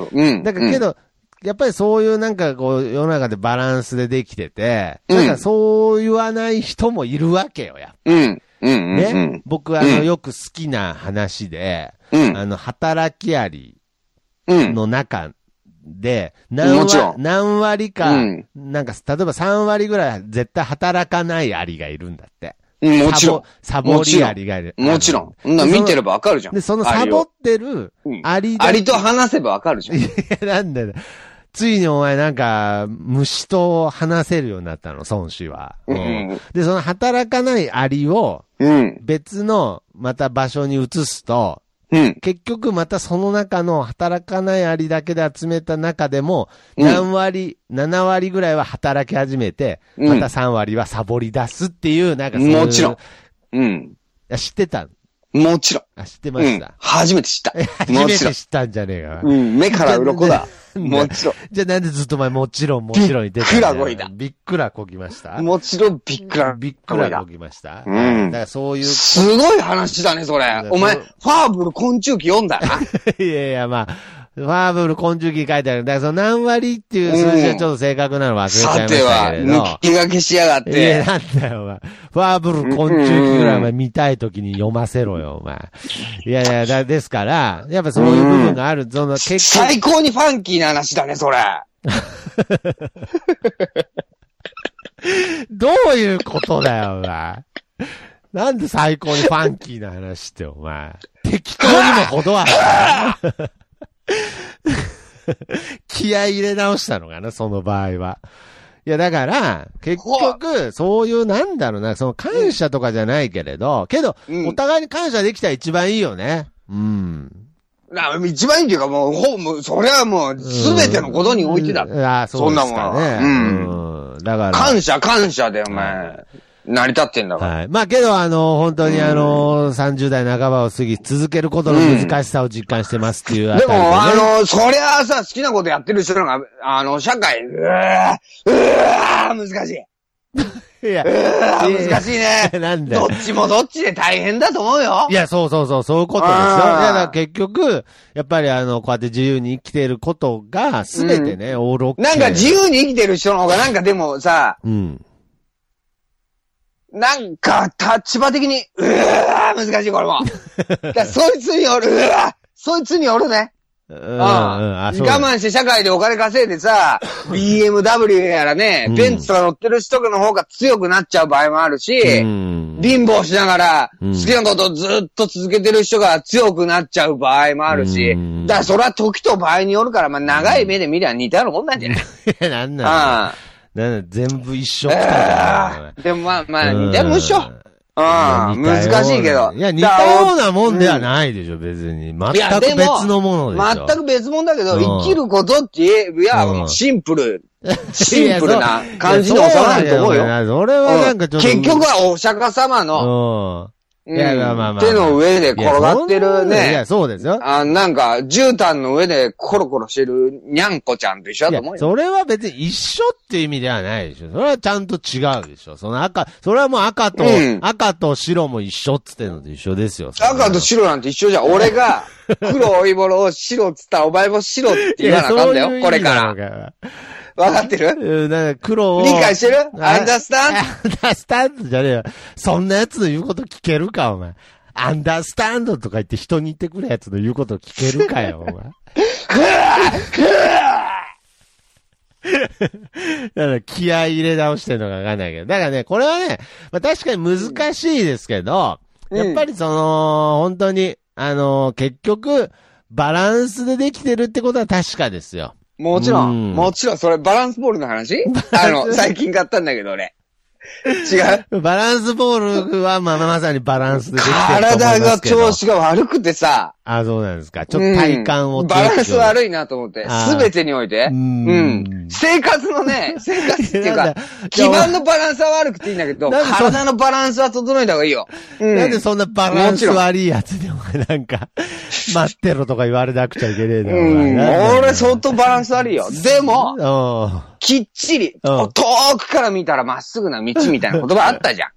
[SPEAKER 2] うん。
[SPEAKER 1] だから、けど、やっぱりそういうなんかこう、世の中でバランスでできてて、なんかそう言わない人もいるわけよ、やっぱ。ね。僕よく好きな話で、働きありの中で、何割か、なんか、例えば3割ぐらい絶対働かないアリがいるんだって。
[SPEAKER 2] もちろん。
[SPEAKER 1] サボりアリがいる。
[SPEAKER 2] もちろん。見てればわかるじゃん。
[SPEAKER 1] で、そのサボってるアリ
[SPEAKER 2] アリと話せばわかるじゃん。
[SPEAKER 1] いや、なんだよ。ついにお前なんか、虫と話せるようになったの、孫子は。で、その働かないアリを、別の、また場所に移すと、結局またその中の働かないアリだけで集めた中でも、7割ぐらいは働き始めて、また3割はサボり出すっていう、なんかそういう。
[SPEAKER 2] もちろん。
[SPEAKER 1] 知ってた？
[SPEAKER 2] もちろん。
[SPEAKER 1] 知ってました。
[SPEAKER 2] 初めて知った。
[SPEAKER 1] 初めて知ったんじゃねえか。
[SPEAKER 2] 目から鱗だ。もちろん。
[SPEAKER 1] じゃあなんでずっと前もちろん言ってた？
[SPEAKER 2] びっくらこいだ。
[SPEAKER 1] びっくらこきました？
[SPEAKER 2] もちろんびっくら
[SPEAKER 1] こきました。だからそういう。
[SPEAKER 2] すごい話だね、それ。お前、ファーブル昆虫記読んだな。
[SPEAKER 1] いや、まあ。ファーブル昆虫記書いてある。だからその何割っていう数字はちょっと正確なの忘れちゃいましたけれど。
[SPEAKER 2] 抜き書きしやがって。
[SPEAKER 1] いや、なんだよ、お前。ファーブル昆虫記ぐらいお前見たい時に読ませろよ、お前。いや、ですから、やっぱそういう部分がある。その
[SPEAKER 2] 最高にファンキーな話だね、それ。
[SPEAKER 1] どういうことだよ、お前。なんで最高にファンキーな話って、お前。適当にも程はある。気合い入れ直したのかな、その場合は。いや、だから、結局、そういう、なんだろうな、その感謝とかじゃないけれど、けど、お互いに感謝できたら一番いいよね。
[SPEAKER 2] 一番いいっていうかもう、それはもう、すべてのことにおいてだ。
[SPEAKER 1] そんなもんね。だから。
[SPEAKER 2] 感謝で、お前。成り立ってんだから。
[SPEAKER 1] はい。まあけど本当に30代半ばを過ぎ続けることの難しさを実感してますっていうあたりで、ね。
[SPEAKER 2] でもそりゃさ、好きなことやってる人が、社会、難しい。いや、難しいね。
[SPEAKER 1] なんで
[SPEAKER 2] どっちもどっちで大変だと思うよ。
[SPEAKER 1] いや、そういうことですよ。いや、だから結局、やっぱりこうやって自由に生きてることが、すべてね、オールオッケー。
[SPEAKER 2] なんか自由に生きてる人の方がなんかでもさ、なんか、立場的に、難しい、これも。そいつによるね。我慢して社会でお金稼いでさ、BMW やらね、ベンツとか乗ってる人の方が強くなっちゃう場合もあるし、貧乏しながら、好きなことをずっと続けてる人が強くなっちゃう場合もあるし、だからそれは時と場合によるから、まあ長い目で見りゃ似たようなもんなんじゃない？
[SPEAKER 1] なんなん全部一緒来たじゃん。
[SPEAKER 2] でもまあ、似たようなもん一緒。難しいけど。
[SPEAKER 1] いや、似たようなもんではないでしょ、別に。全く別のものでしょ。
[SPEAKER 2] 全く別物だけど、生きることって言えば、シンプルな感じの収まると思うよ。
[SPEAKER 1] それはなんかちょっと。
[SPEAKER 2] 結局はお釈迦様の、手の上で転がってるね。
[SPEAKER 1] いや、そうですよ。
[SPEAKER 2] なんか、絨毯の上でコロコロしてるにゃんこちゃんと一緒だと思うよ。
[SPEAKER 1] それは別に一緒っていう意味ではないでしょ。それはちゃんと違うでしょ。それはもう赤と白も一緒っつってんのと一緒ですよ。
[SPEAKER 2] 赤と白なんて一緒じゃん。俺が、黒おいぼろを白っつったらお前も白って言わなあかんだよ。これから。わかってる？
[SPEAKER 1] なんか黒を。
[SPEAKER 2] 理解してる？アンダースタンド？
[SPEAKER 1] アンダースタンドじゃねえよ。そんなやつの言うこと聞けるか、お前。 アンダースタンドとか言って人に言ってくるやつの言うことを聞けるかよ、お前。だから気合い入れ直してるのかわかんないけど。だからね、これはね、まあ確かに難しいですけど、やっぱり本当に、結局、バランスでできてるってことは確かですよ。
[SPEAKER 2] もちろん、それバランスボールの話最近買ったんだけど俺。違う
[SPEAKER 1] バランスボールは、まさにバランスでできてると思いますけど。
[SPEAKER 2] 体が調子が悪くてさ。
[SPEAKER 1] あ、そうなんですか。ちょっと体感を、
[SPEAKER 2] バランス悪いなと思って。すべてにおいて。生活っていうか、基盤のバランスは悪くていいんだけど、体のバランスは整えた方がいいよ。
[SPEAKER 1] なんでそんなバランス悪いやつでお前なんか、待ってろとか言われなくちゃいけねえな。
[SPEAKER 2] 俺相当バランス悪いよ。でも、きっちり、遠くから見たらまっすぐな道みたいな言葉あったじゃん。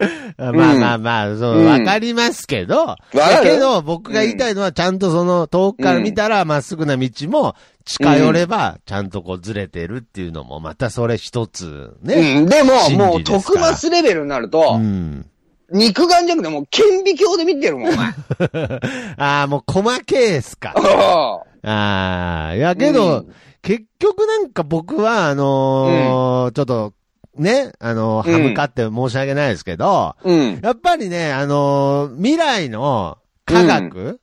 [SPEAKER 1] わかりますけど、だけど僕が言いたいのはちゃんと遠くから見たらまっすぐな道も近寄ればちゃんとこうずれてるっていうのもまたそれ一つね。
[SPEAKER 2] でももう特マスレベルになると、肉眼じゃなくてもう顕微鏡で見てるもん、お前。
[SPEAKER 1] ああ、もう細けーすか。ああ、いやけど、結局なんか僕はちょっと、ね、歯向かって申し訳ないですけど、やっぱりね、未来の科学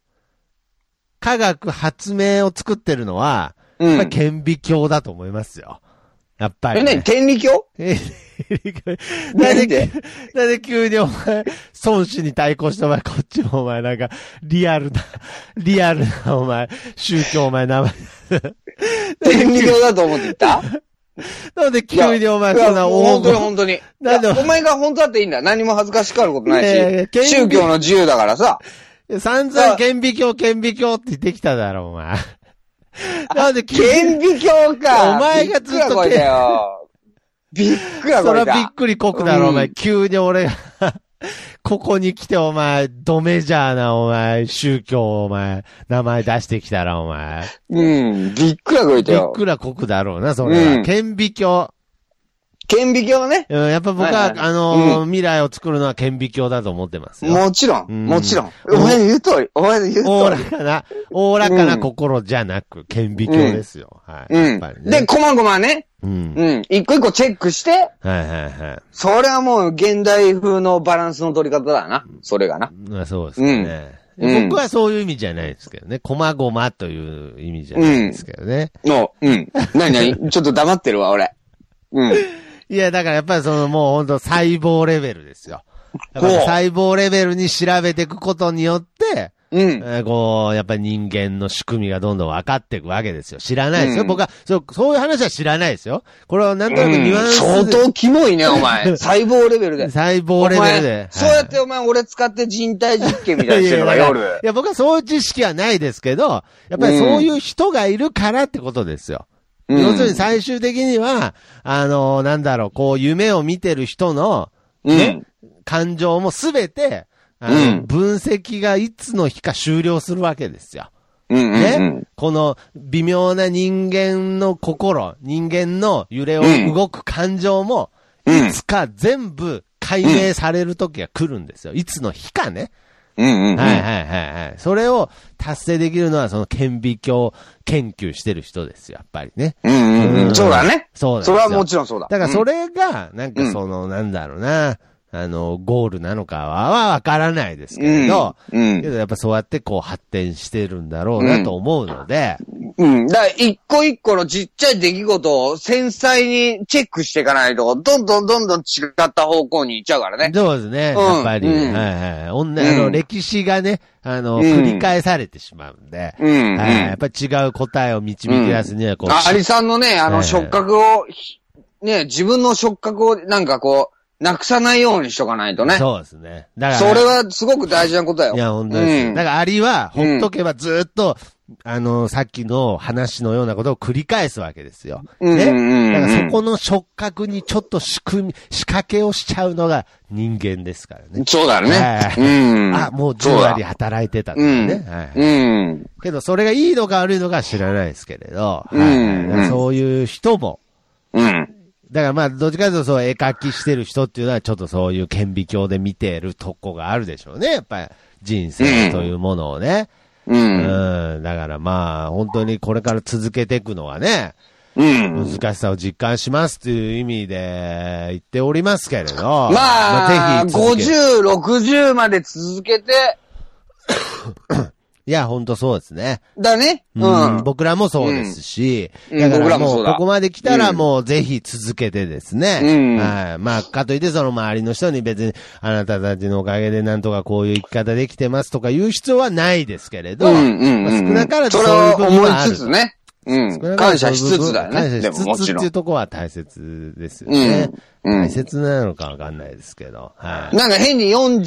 [SPEAKER 1] 発明を作ってるのは、やっぱり顕微鏡だと思いますよ。やっぱり、ね。
[SPEAKER 2] 顕微鏡
[SPEAKER 1] なんで急にお前、孫子に対抗してお前、こっちもお前なんか、リアルな、お前、宗教お前名前。
[SPEAKER 2] 顕微鏡だと思って言った
[SPEAKER 1] なんで急にお前そんな
[SPEAKER 2] 本当に。お前が本当だっていいんだ。何も恥ずかしがることないし。宗教の自由だからさ。
[SPEAKER 1] 散々顕微鏡って言ってきただろ、お前。
[SPEAKER 2] なんで顕微鏡か。
[SPEAKER 1] お前がずっと
[SPEAKER 2] びっくり
[SPEAKER 1] それはびっくりこくだろ、お前。急に俺が、ここに来てお前、ドメジャーなお前、宗教お前、名前出してきたらお前。
[SPEAKER 2] びっくらこいたよ。
[SPEAKER 1] びっくらこくだろうな、それは。顕微鏡。
[SPEAKER 2] 顕微鏡ね。
[SPEAKER 1] やっぱ僕は、未来を作るのは顕微鏡だと思ってますよ。
[SPEAKER 2] もちろん。お前の言う通り。お
[SPEAKER 1] おおらかな心じゃなく、顕微鏡ですよ。はい。やっぱりね。
[SPEAKER 2] で、こまごまね。一個一個チェックして。それはもう現代風のバランスの取り方だな。それがな。
[SPEAKER 1] そうですね。僕はそういう意味じゃないですけどね。こまごまという意味じゃないですけどね。
[SPEAKER 2] 何ちょっと黙ってるわ、俺。
[SPEAKER 1] いや、だからやっぱりもう本当細胞レベルですよ。細胞レベルに調べていくことによって、やっぱり人間の仕組みがどんどん分かっていくわけですよ。知らないですよ。僕は、そういう話は知らないですよ。これはなんとなくニュアンスで。
[SPEAKER 2] 相当キモいね、お前。細胞レベルで。
[SPEAKER 1] 細胞レベルで。
[SPEAKER 2] そうやってお前俺使って人体実験みたいにしてるのか、夜。
[SPEAKER 1] いや、僕はそういう知識はないですけど、やっぱりそういう人がいるからってことですよ。要するに最終的には、こう夢を見てる人の、ね、感情もすべて、分析がいつの日か終了するわけですよ。ね、この微妙な人間の心、人間の揺れを動く感情も、いつか全部解明される時が来るんですよ。いつの日かね。それを達成できるのはその顕微鏡研究してる人ですよ、やっぱりね。
[SPEAKER 2] そうだね。
[SPEAKER 1] そうだ。
[SPEAKER 2] それはもちろんそうだ。
[SPEAKER 1] だからそれが、なんかゴールなのかはわからないですけれど、けどやっぱそうやってこう発展してるんだろうなと思うので、
[SPEAKER 2] だから一個一個のちっちゃい出来事を繊細にチェックしていかないと、どんどん違った方向に行っちゃうからね。
[SPEAKER 1] そうですね。やっぱり、歴史がね、繰り返されてしまうんで、やっぱり違う答えを導き出すには
[SPEAKER 2] アリさんのね、触覚を、ね、自分の触覚をなんかこう、なくさないようにしとかないとね。
[SPEAKER 1] そうですね。だから。
[SPEAKER 2] それはすごく大事なことだよ。
[SPEAKER 1] いや、本当です。だからアリは、ほっとけばずっと、さっきの話のようなことを繰り返すわけですよ。ね。だからそこの触覚にちょっと仕掛けをしちゃうのが人間ですからね。
[SPEAKER 2] そうだね。
[SPEAKER 1] もう10割働いてたとかね。けど、それがいいのか悪いのか知らないですけれど、そういう人も、 だからまあ、どっちかというとそう、絵描きしてる人っていうのは、ちょっとそういう顕微鏡で見てるとこがあるでしょうね。やっぱり、人生というものをね。だからまあ、本当にこれから続けていくのはね、難しさを実感しますという意味で言っておりますけれど。
[SPEAKER 2] まあ、ぜひ50、60まで続けて、
[SPEAKER 1] いや、ほんとそうですね。
[SPEAKER 2] だね。
[SPEAKER 1] 僕らもそうですし、だからもう、ここまで来たらもうぜひ続けてですね。はい。まあ、かといってその周りの人に別に、あなたたちのおかげでなんとかこういう生き方できてますとか言う必要はないですけれど、少なからずそういう部分はある。
[SPEAKER 2] それを思いつつね。感謝しつつだよね。
[SPEAKER 1] 感謝しつつっていうところは大切ですよね。大切なのかわかんないですけど。はい。
[SPEAKER 2] なんか変に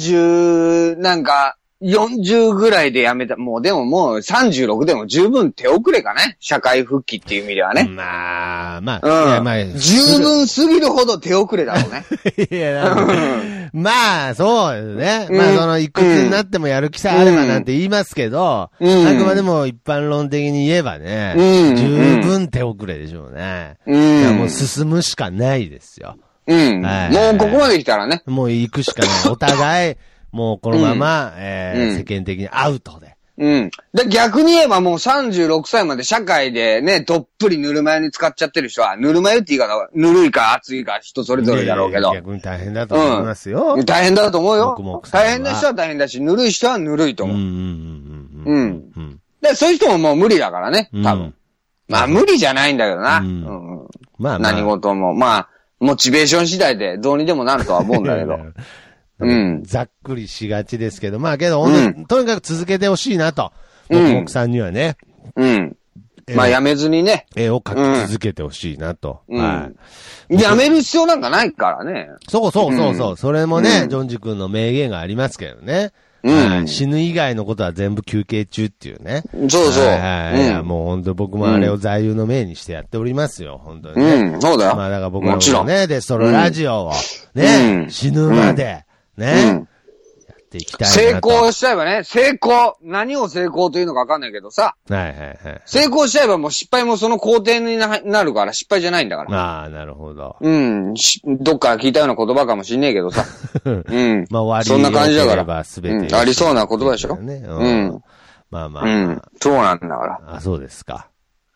[SPEAKER 2] 40ぐらいで辞めた。もう36でも十分手遅れかね。社会復帰っていう意味ではね。
[SPEAKER 1] まあ、
[SPEAKER 2] 十分すぎるほど手遅れだろうね。
[SPEAKER 1] いや、まあ、そうですね。まあ、いくつになってもやる気さえあればなんて言いますけど、あくまでも一般論的に言えばね、十分手遅れでしょうね。もう進むしかないですよ。
[SPEAKER 2] もうここまで来たらね。
[SPEAKER 1] もう行くしかない。お互い、もうこのまま、世間的にアウトで。
[SPEAKER 2] で、逆に言えばもう36歳まで社会でね、どっぷりぬるま湯に使っちゃってる人は、ぬるま湯って言い方は、ぬるいか熱いか人それぞれだろうけど。
[SPEAKER 1] 逆に大変だと思いますよ。
[SPEAKER 2] 大変だと思うよ。大変な人は大変だし、ぬるい人はぬるいと思う。で、そういう人ももう無理だからね、多分。まあ無理じゃないんだけどな。まあ何事も。まあ、モチベーション次第でどうにでもなるとは思うんだけど。
[SPEAKER 1] ざっくりしがちですけど、まあけど、とにかく続けてほしいなと。奥さんにはね。
[SPEAKER 2] まあやめずにね。
[SPEAKER 1] 絵を描き続けてほしいなと。
[SPEAKER 2] やめる必要なんかないからね。
[SPEAKER 1] そう。それもね、ジョンジ君の名言がありますけどね。死ぬ以外のことは全部休憩中っていうね。
[SPEAKER 2] そう。い
[SPEAKER 1] や、もう本当僕もあれを座右の銘にしてやっておりますよ、本当にね。
[SPEAKER 2] そうだよ。
[SPEAKER 1] まあだから僕らもね、で、そのラジオをね、死ぬまで、ね、やっていきたいなと。
[SPEAKER 2] 成功しちゃえばね、何を成功というのかわかんないけどさ。成功しちゃえばもう失敗もその工程になるから失敗じゃないんだから。
[SPEAKER 1] ああ、なるほど。
[SPEAKER 2] どっから聞いたような言葉かもしんねえけどさ。
[SPEAKER 1] まあ終わり
[SPEAKER 2] そんな感じだから。
[SPEAKER 1] 全て
[SPEAKER 2] ありそうな言葉でしょ。
[SPEAKER 1] まあ。
[SPEAKER 2] そうなんだから。
[SPEAKER 1] あ、そうですか。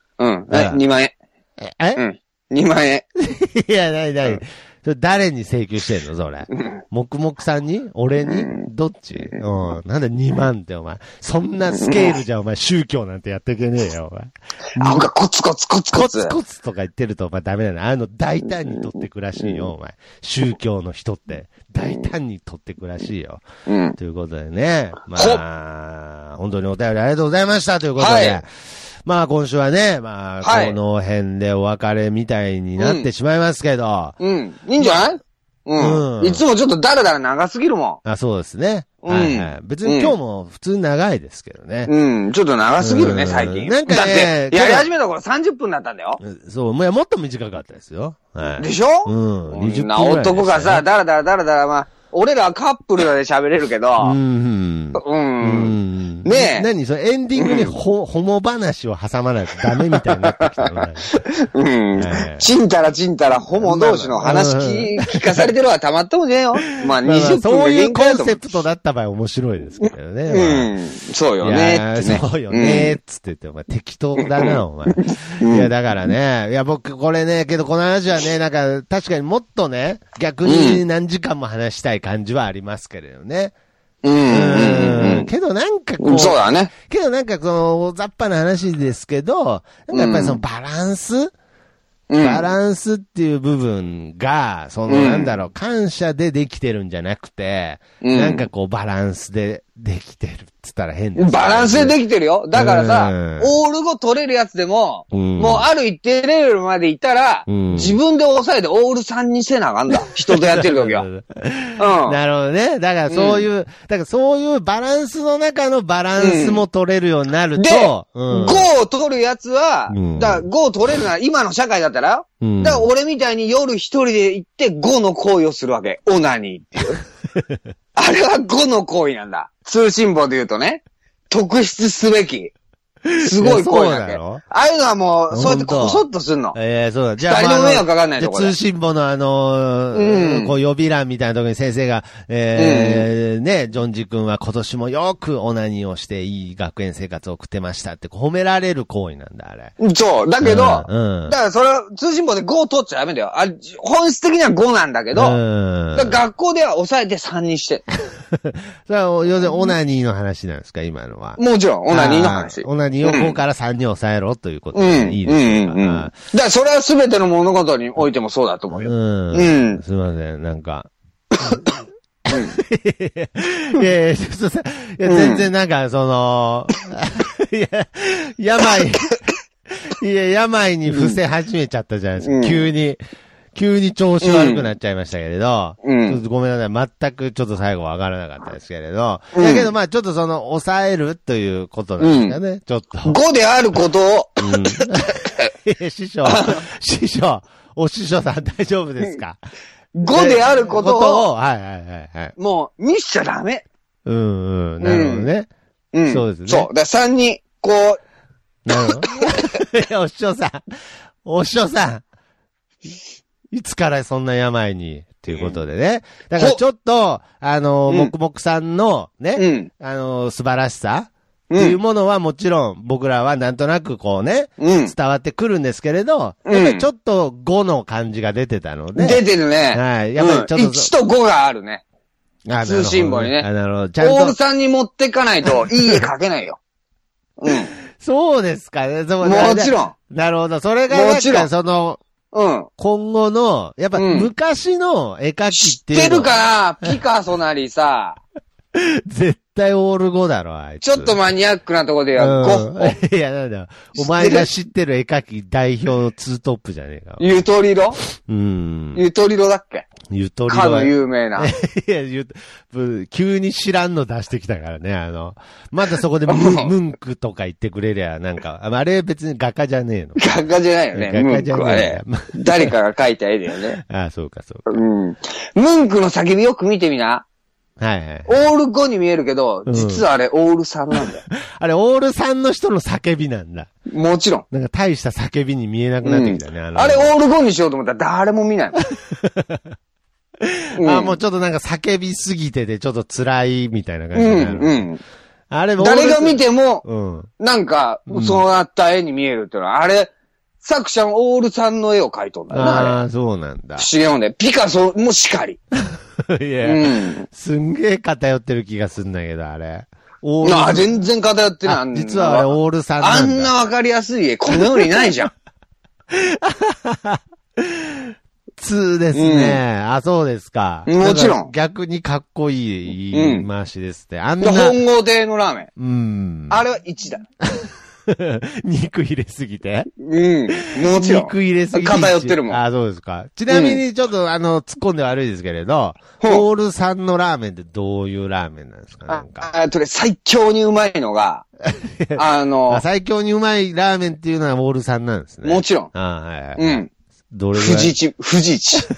[SPEAKER 2] 2万円。2万円。
[SPEAKER 1] いや、ない。誰に請求してんのそれ。黙々さんに俺にどっちなんで2万ってお前。そんなスケールじゃお前宗教なんてやっていけねえよお前。
[SPEAKER 2] コツコツ
[SPEAKER 1] コツとか言ってるとお前ダメだな。大胆に取ってくらしいよお前。宗教の人って大胆に取ってくらしいよ。ということでね。まあ、本当にお便りありがとうございましたということで。まあ今週はね、まあ、この辺でお別れみたいになってしまいますけど。
[SPEAKER 2] いいんじゃないいつもちょっとだらだら長すぎるも
[SPEAKER 1] ん。そうですね。別に今日も普通に長いですけどね。
[SPEAKER 2] ちょっと長すぎるね、最近。なんかね、だって、やり始めた頃30分だったんだよ。
[SPEAKER 1] そう、もっと短かったですよ。
[SPEAKER 2] でしょ
[SPEAKER 1] 20分。
[SPEAKER 2] 男がさ、だらだら、まあ、俺らはカップルで喋れるけど。ねえ。
[SPEAKER 1] 何それエンディングにホモ話を挟まないとダメみたいになってきたの
[SPEAKER 2] ちんたらホモ同士の話聞かされてるわたまったもんねえよ。まあ20分
[SPEAKER 1] そういうコンセプトだった場合面白いですけどね。
[SPEAKER 2] そうよね。
[SPEAKER 1] そうよね。つって言って、お前適当だな、お前。いや、だからね。いや、僕これね、けどこの話はね、なんか確かにもっとね、逆に何時間も話したい感じはありますけれどね。けどなんかこう。
[SPEAKER 2] そうだね。
[SPEAKER 1] けどなんかこの、大雑把な話ですけど、なんかやっぱりそのバランスっていう部分が、なんだろう、感謝でできてるんじゃなくて、なんかこうバランスでできてるって言ったら変です、ね。
[SPEAKER 2] バランスでできてるよ。だからさ、オール5取れるやつでも、もうある一定レベルまでいったら、自分で抑えてオール3にせなあかんだ。人とやってる時は。
[SPEAKER 1] なるほどね。だからそういうバランスの中のバランスも取れるようになると。
[SPEAKER 2] で、5を取るやつは、だから5を取れるなら今の社会だったら、だから俺みたいに夜一人で行って5の行為をするわけ。オナニーっていう。あれは5の行為なんだ。通信簿で言うとね。特筆すべき。 すごい声だけ。
[SPEAKER 1] そうなの？
[SPEAKER 2] ああいうのはもう、そうやってこそっとすんの。
[SPEAKER 1] そうだ。じゃあ、
[SPEAKER 2] 二人の迷惑かかんないところで。
[SPEAKER 1] 通信簿のこう予備欄みたいなところに先生が、ね、ジョンジ君は今年もよくオナニーをしていい学園生活を送ってましたって褒められる行為なんだ、あれ。
[SPEAKER 2] そう。だけど、だからそれは通信簿で5を取っちゃダメだよ。本質的には5なんだけど、学校では抑えて3にして。
[SPEAKER 1] それは、要するにオナニーの話なんですか、今のは。
[SPEAKER 2] もちろん、オナニーの話。
[SPEAKER 1] オナニーを5から3に抑えろということでいいですか。
[SPEAKER 2] だからそれは全ての物事においてもそうだと思うよ。
[SPEAKER 1] すいません、なんか。いや、全然なんか、病に伏せ始めちゃったじゃないですか、急に調子悪くなっちゃいましたけれど、ちょっとごめんなさい。全くちょっと最後わからなかったですけれど、だけどまあちょっと抑えるということなんですかね、ちょっと。
[SPEAKER 2] 5であることを。
[SPEAKER 1] 師匠、お師匠さん大丈夫ですか
[SPEAKER 2] ？5であることを、
[SPEAKER 1] はい。
[SPEAKER 2] もう、見しちゃダメ。
[SPEAKER 1] なるほどね。そうですね。
[SPEAKER 2] そう。だから3に、こう。
[SPEAKER 1] なるほど。いや、お師匠さん。いつからそんな病に、っていうことでね。だからちょっと、もくもくさんのね、素晴らしさっていうものはもちろん僕らはなんとなくこうね、伝わってくるんですけれど、やっぱりちょっと5の感じが出てたので。
[SPEAKER 2] 出てるね。
[SPEAKER 1] はい。やっぱりちょっと。
[SPEAKER 2] 1と5があるね。通信簿にね。
[SPEAKER 1] なるほど。ちゃんと。
[SPEAKER 2] オールさんに持ってかないと、いい絵描けないよ。
[SPEAKER 1] そうですかね。
[SPEAKER 2] もちろん。
[SPEAKER 1] なるほど。それがなんか今後の、やっぱ昔の絵描きっていうの。
[SPEAKER 2] 知ってるかな？ピカソなりさ。
[SPEAKER 1] 絶対オール5だろ、あいつ。
[SPEAKER 2] ちょっとマニアックなとこでやる。
[SPEAKER 1] いや、なんだ。お前が知ってる絵描き代表のツートップじゃねえか。
[SPEAKER 2] ゆとりろ？ゆとりろだっけ？
[SPEAKER 1] ゆとりろ。
[SPEAKER 2] かの有名な。
[SPEAKER 1] いや、急に知らんの出してきたからね、まだそこでムンクとか言ってくれりゃ、なんか、あれ別に画家じゃねえの。
[SPEAKER 2] 画家じゃないよね。
[SPEAKER 1] 画家じゃね
[SPEAKER 2] え。誰かが描いた絵だよね。
[SPEAKER 1] そうか。
[SPEAKER 2] ムンクの叫びよく見てみな。
[SPEAKER 1] はい。
[SPEAKER 2] オール5に見えるけど、実はあれオール3なんだよ。
[SPEAKER 1] あれオール3の人の叫びなんだ。
[SPEAKER 2] もちろん。
[SPEAKER 1] なんか大した叫びに見えなくなってきたね。
[SPEAKER 2] あれオール5にしようと思ったら誰も見ないもん。
[SPEAKER 1] もうちょっとなんか叫びすぎててちょっと辛いみたいな感じになる。あれ
[SPEAKER 2] 誰が見ても、なんか、そうなった絵に見えるっていうのは、あれ、作者のオールさんの絵を描いとんだよな。
[SPEAKER 1] そうなんだ。
[SPEAKER 2] 不思議なもんで、ピカソもしかり。
[SPEAKER 1] いや、すんげえ偏ってる気がすんだけど、あれ。
[SPEAKER 2] 全然偏ってない。
[SPEAKER 1] 実はあれオールさんなんだ。
[SPEAKER 2] あんなわかりやすい絵、この世にないじゃん。
[SPEAKER 1] 2ですね。そうですか。
[SPEAKER 2] もちろん。
[SPEAKER 1] 逆にかっこいい言い回しですって。
[SPEAKER 2] あんな。本郷亭のラーメン。あれは1だ。
[SPEAKER 1] 肉入れすぎて
[SPEAKER 2] もちろん。
[SPEAKER 1] 肉入れすぎて。
[SPEAKER 2] 偏ってるもん。
[SPEAKER 1] そうですか。ちなみにちょっと突っ込んで悪いですけれど、オールさんのラーメンってどういうラーメンなんですか？なんか。
[SPEAKER 2] 最強にうまいのが、
[SPEAKER 1] 最強にうまいラーメンっていうのはオールさんなんですね。
[SPEAKER 2] もちろん。
[SPEAKER 1] はい。
[SPEAKER 2] どれぐらい？富士市。
[SPEAKER 1] 知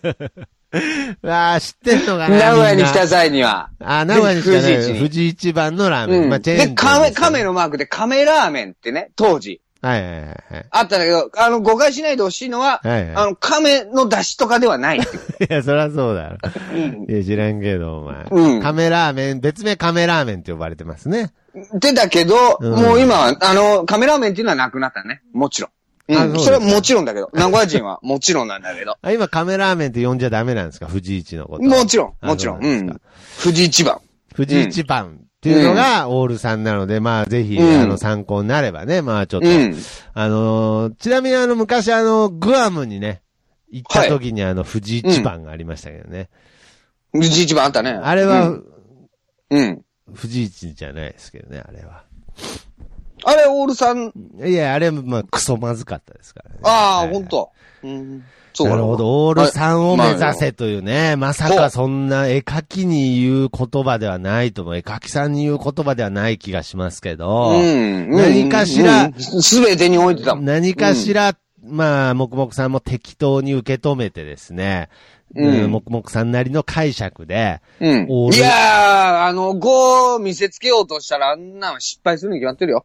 [SPEAKER 1] ってんのかな？
[SPEAKER 2] 名古屋に来た際には。
[SPEAKER 1] 名古屋に来た際には。富士一番のラーメン。
[SPEAKER 2] で、亀のマークで亀ラーメンってね、当時。
[SPEAKER 1] はい。
[SPEAKER 2] あったんだけど、誤解しないでほしいのは、亀の出汁とかではない。い
[SPEAKER 1] や、そりゃそうだろ。いや、知らんけど、お前。亀ラーメン、別名亀ラーメンって呼ばれてますね。
[SPEAKER 2] だけど、もう今は、亀ラーメンっていうのはなくなったね。もちろん。それはもちろんだけど。名古屋人はもちろんなんだけど。
[SPEAKER 1] 今、亀ラーメンって呼んじゃダメなんですか？富士一のこと。
[SPEAKER 2] もちろん。富士一番。
[SPEAKER 1] 富士一番っていうのがオールさんなので、ぜひ、参考になればね、ちょっと。ちなみに昔グアムにね、行った時に富士一番がありましたけどね。
[SPEAKER 2] 富士一番あったね。
[SPEAKER 1] あれは、富士一じゃないですけどね、あれは。
[SPEAKER 2] あれ、オールさん。
[SPEAKER 1] いや、あれは、クソまずかったですからね。
[SPEAKER 2] ほんと。
[SPEAKER 1] そうなるほど。オールさんを目指せというね。まさかそんな絵描きに言う言葉ではないと思う。絵描きさんに言う言葉ではない気がしますけど。何かしら。
[SPEAKER 2] すべてに置いてたもん。
[SPEAKER 1] 何かしら、もくもくさんも適当に受け止めてですね。もくもくさんなりの解釈で。
[SPEAKER 2] いやー、5を見せつけようとしたらあんなの失敗するに決まってるよ。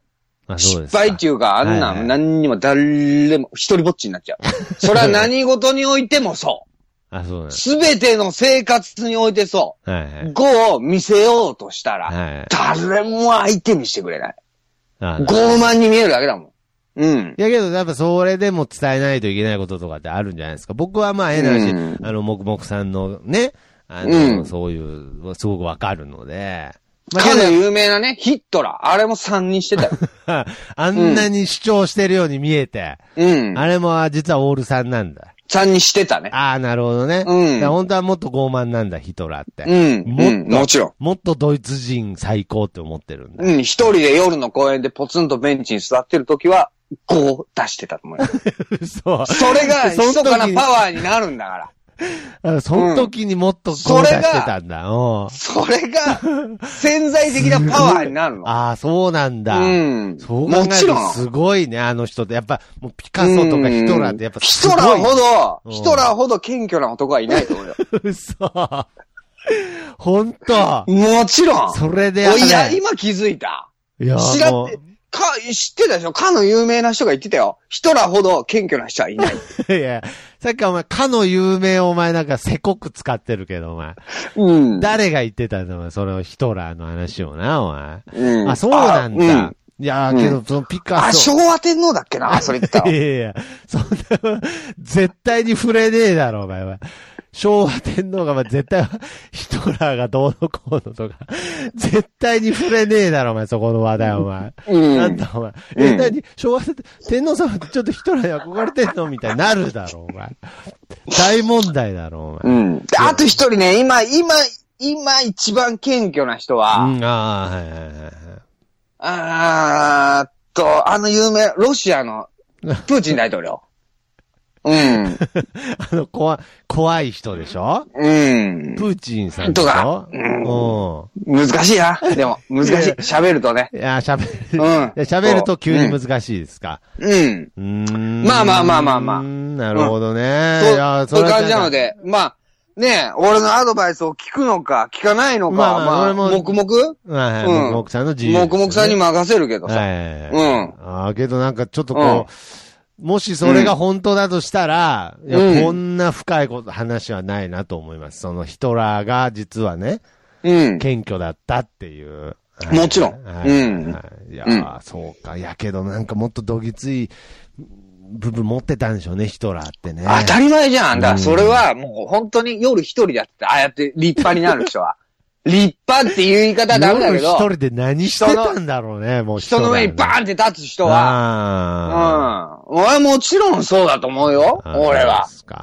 [SPEAKER 2] 失敗っていうか、あんなん何にも誰も一人ぼっちになっちゃう。それは何事においてもそう。
[SPEAKER 1] そうなん
[SPEAKER 2] すべての生活においてそう。5を見せようとしたら、誰も相手にしてくれない。傲慢に見えるだけだもん。うん。
[SPEAKER 1] いやけど、やっぱそれでも伝えないといけないこととかってあるんじゃないですか。僕は変な話、もくもくさんのね、そういう、すごくわかるので。
[SPEAKER 2] かの有名なね、ヒットラー。あれも3にしてたよ。
[SPEAKER 1] あんなに主張してるように見えて。あれも実はオール3なんだ。
[SPEAKER 2] 3にしてたね。
[SPEAKER 1] なるほどね。本当はもっと傲慢なんだ、ヒトラーって。
[SPEAKER 2] もちろん。
[SPEAKER 1] もっとドイツ人最高って思ってるんだ。
[SPEAKER 2] 一人で夜の公園でポツンとベンチに座ってるときは、5出してたと思うよ。それが密かなパワーになるんだから。
[SPEAKER 1] その時にもっと5出してたんだ。
[SPEAKER 2] それが潜在的なパワーになるの。
[SPEAKER 1] そうなんだ。そう
[SPEAKER 2] もちろん。
[SPEAKER 1] すごいね、あの人って。やっぱ、もうピカソとかヒトラーってやっぱすごい。
[SPEAKER 2] ヒトラーほど謙虚な男はいないと思うよ。
[SPEAKER 1] 嘘。ほんと。
[SPEAKER 2] もちろん。
[SPEAKER 1] それで
[SPEAKER 2] いや、今気づいた。知ってたでしょ？かの有名な人が言ってたよ。ヒトラーほど謙虚な人はいない。
[SPEAKER 1] いや、さっきお前、かの有名お前なんかせこく使ってるけど、お前。誰が言ってたんだ、お前。そのヒトラーの話をな、お前。そうなんだ。いやけど、そのピカソ。
[SPEAKER 2] 昭和天皇だっけな、それ言ったら。
[SPEAKER 1] いや、そんな、絶対に触れねえだろ、お前は。昭和天皇が絶対ヒトラーがどうのこうのとか、絶対に触れねえだろ、お前、そこの話題、お前。なんだ、お前。何昭和天皇様ってちょっとヒトラーに憧れてんのみたいになるだろ、お前。大問題だろ、お前。
[SPEAKER 2] あと一人ね、今一番謙虚な人は、有名、ロシアのプーチン大統領。
[SPEAKER 1] 怖い人でしょ？プーチンさんでしょ？
[SPEAKER 2] 難しいな。でも、難しい。喋るとね。
[SPEAKER 1] いや、喋ると急に難しいですか。
[SPEAKER 2] まあ。
[SPEAKER 1] なるほどね。
[SPEAKER 2] そういう感じなので、俺のアドバイスを聞くのか、聞かないのか、黙々
[SPEAKER 1] 黙々さんの自由。
[SPEAKER 2] 黙々さんに任せるけどさ。
[SPEAKER 1] けどなんかちょっとこう、もしそれが本当だとしたら、こんな深い話はないなと思います。そのヒトラーが実はね、謙虚だったっていう。
[SPEAKER 2] もちろ
[SPEAKER 1] ん。いや、そうか。やけどなんかもっとどぎつい部分持ってたんでしょうね、ヒトラーってね。
[SPEAKER 2] 当たり前じゃん。だからそれはもう本当に夜一人でやって、ああやって立派になる人は。立派っていう言い方はダメだけど。
[SPEAKER 1] 一人で何してたんだろうね、もう
[SPEAKER 2] 人の上にバーンって立つ人は。俺もちろんそうだと思うよ、俺は。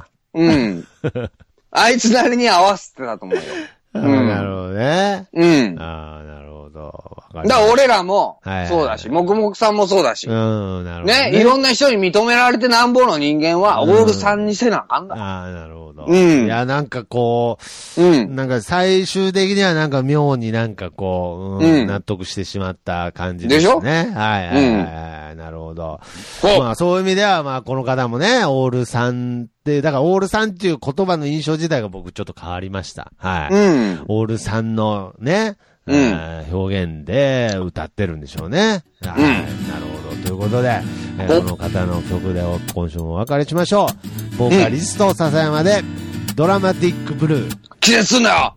[SPEAKER 2] あいつなりに合わせてたと思うよ。
[SPEAKER 1] なるほどね。なるほど。
[SPEAKER 2] だから俺らも、そうだし、もくもくさんもそうだし。
[SPEAKER 1] なるほど。
[SPEAKER 2] ね、いろんな人に認められてなんぼの人間は、オール3にせなあかんだ。
[SPEAKER 1] なるほど。いや、なんかこう、なんか最終的にはなんか妙になんかこう、納得してしまった感じですね。でしょ？なるほど。まあそういう意味では、この方もね、オール3って、だからオール3っていう言葉の印象自体が僕ちょっと変わりました。オール3のね、表現で歌ってるんでしょうね。なるほど。ということで、この方の曲で今週もお別れしましょう。ボーカリスト笹山でドラマティックブルー。
[SPEAKER 2] 気絶すんなよ。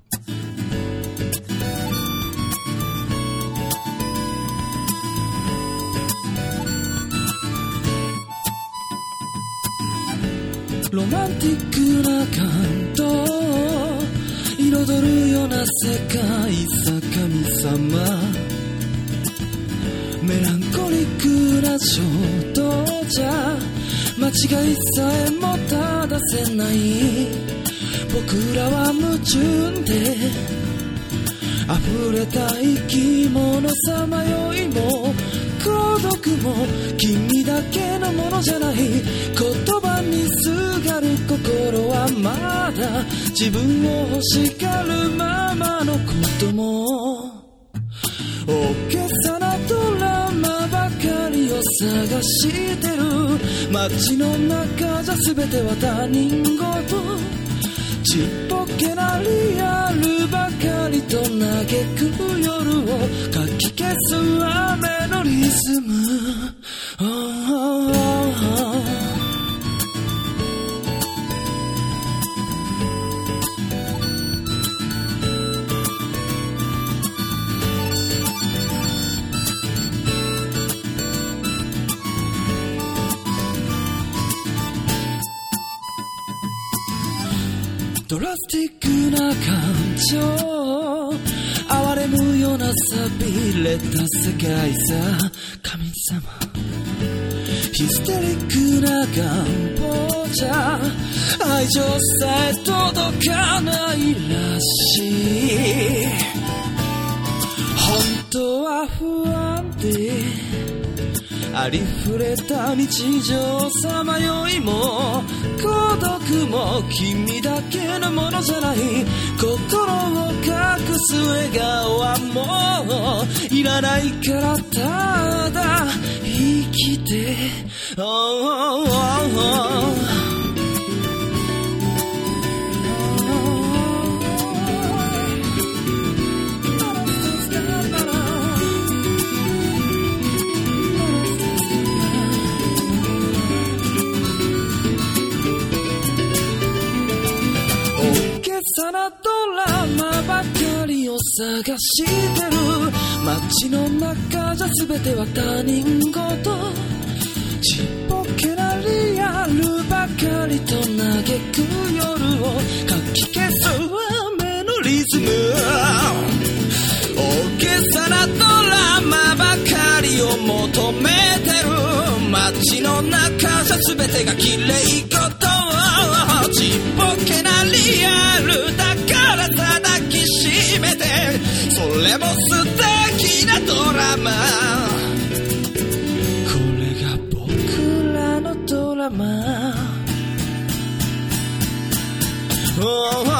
[SPEAKER 3] ロマンティックな感動彩るような世界さ神様メランコリックな衝動じゃ間違いさえも正せない僕らは矛盾で溢れた生き物さまよいも孤独も君だけのものじゃない言葉にすがる心はまだ自分を欲しがるままのことも大げさなドラマばかりを探してる街の中じゃ全ては他人事ちっぽけなリアルばかりと嘆く夜をき消す雨のリズム、ドラスティックな感情、哀れむような寂れた世界さ、神様ヒステリックな願望じゃ愛情さえ届かないらしい。本当は不安でありふれた日常さまよいも孤独も君だけのものじゃない。心を隠す笑顔はもういらないから、ただ生きて、さなドラマばかりを探してる。街の中じゃ全ては他人事、ちっぽけなリアルばかりと嘆く夜をかき消す雨のリズム。大げさなドラマばかりを求めてる。街の中じゃ全てが綺麗事、ちっぽけなリアルだからさ抱きしめて、それも素敵なドラマ、これが僕らのドラマ。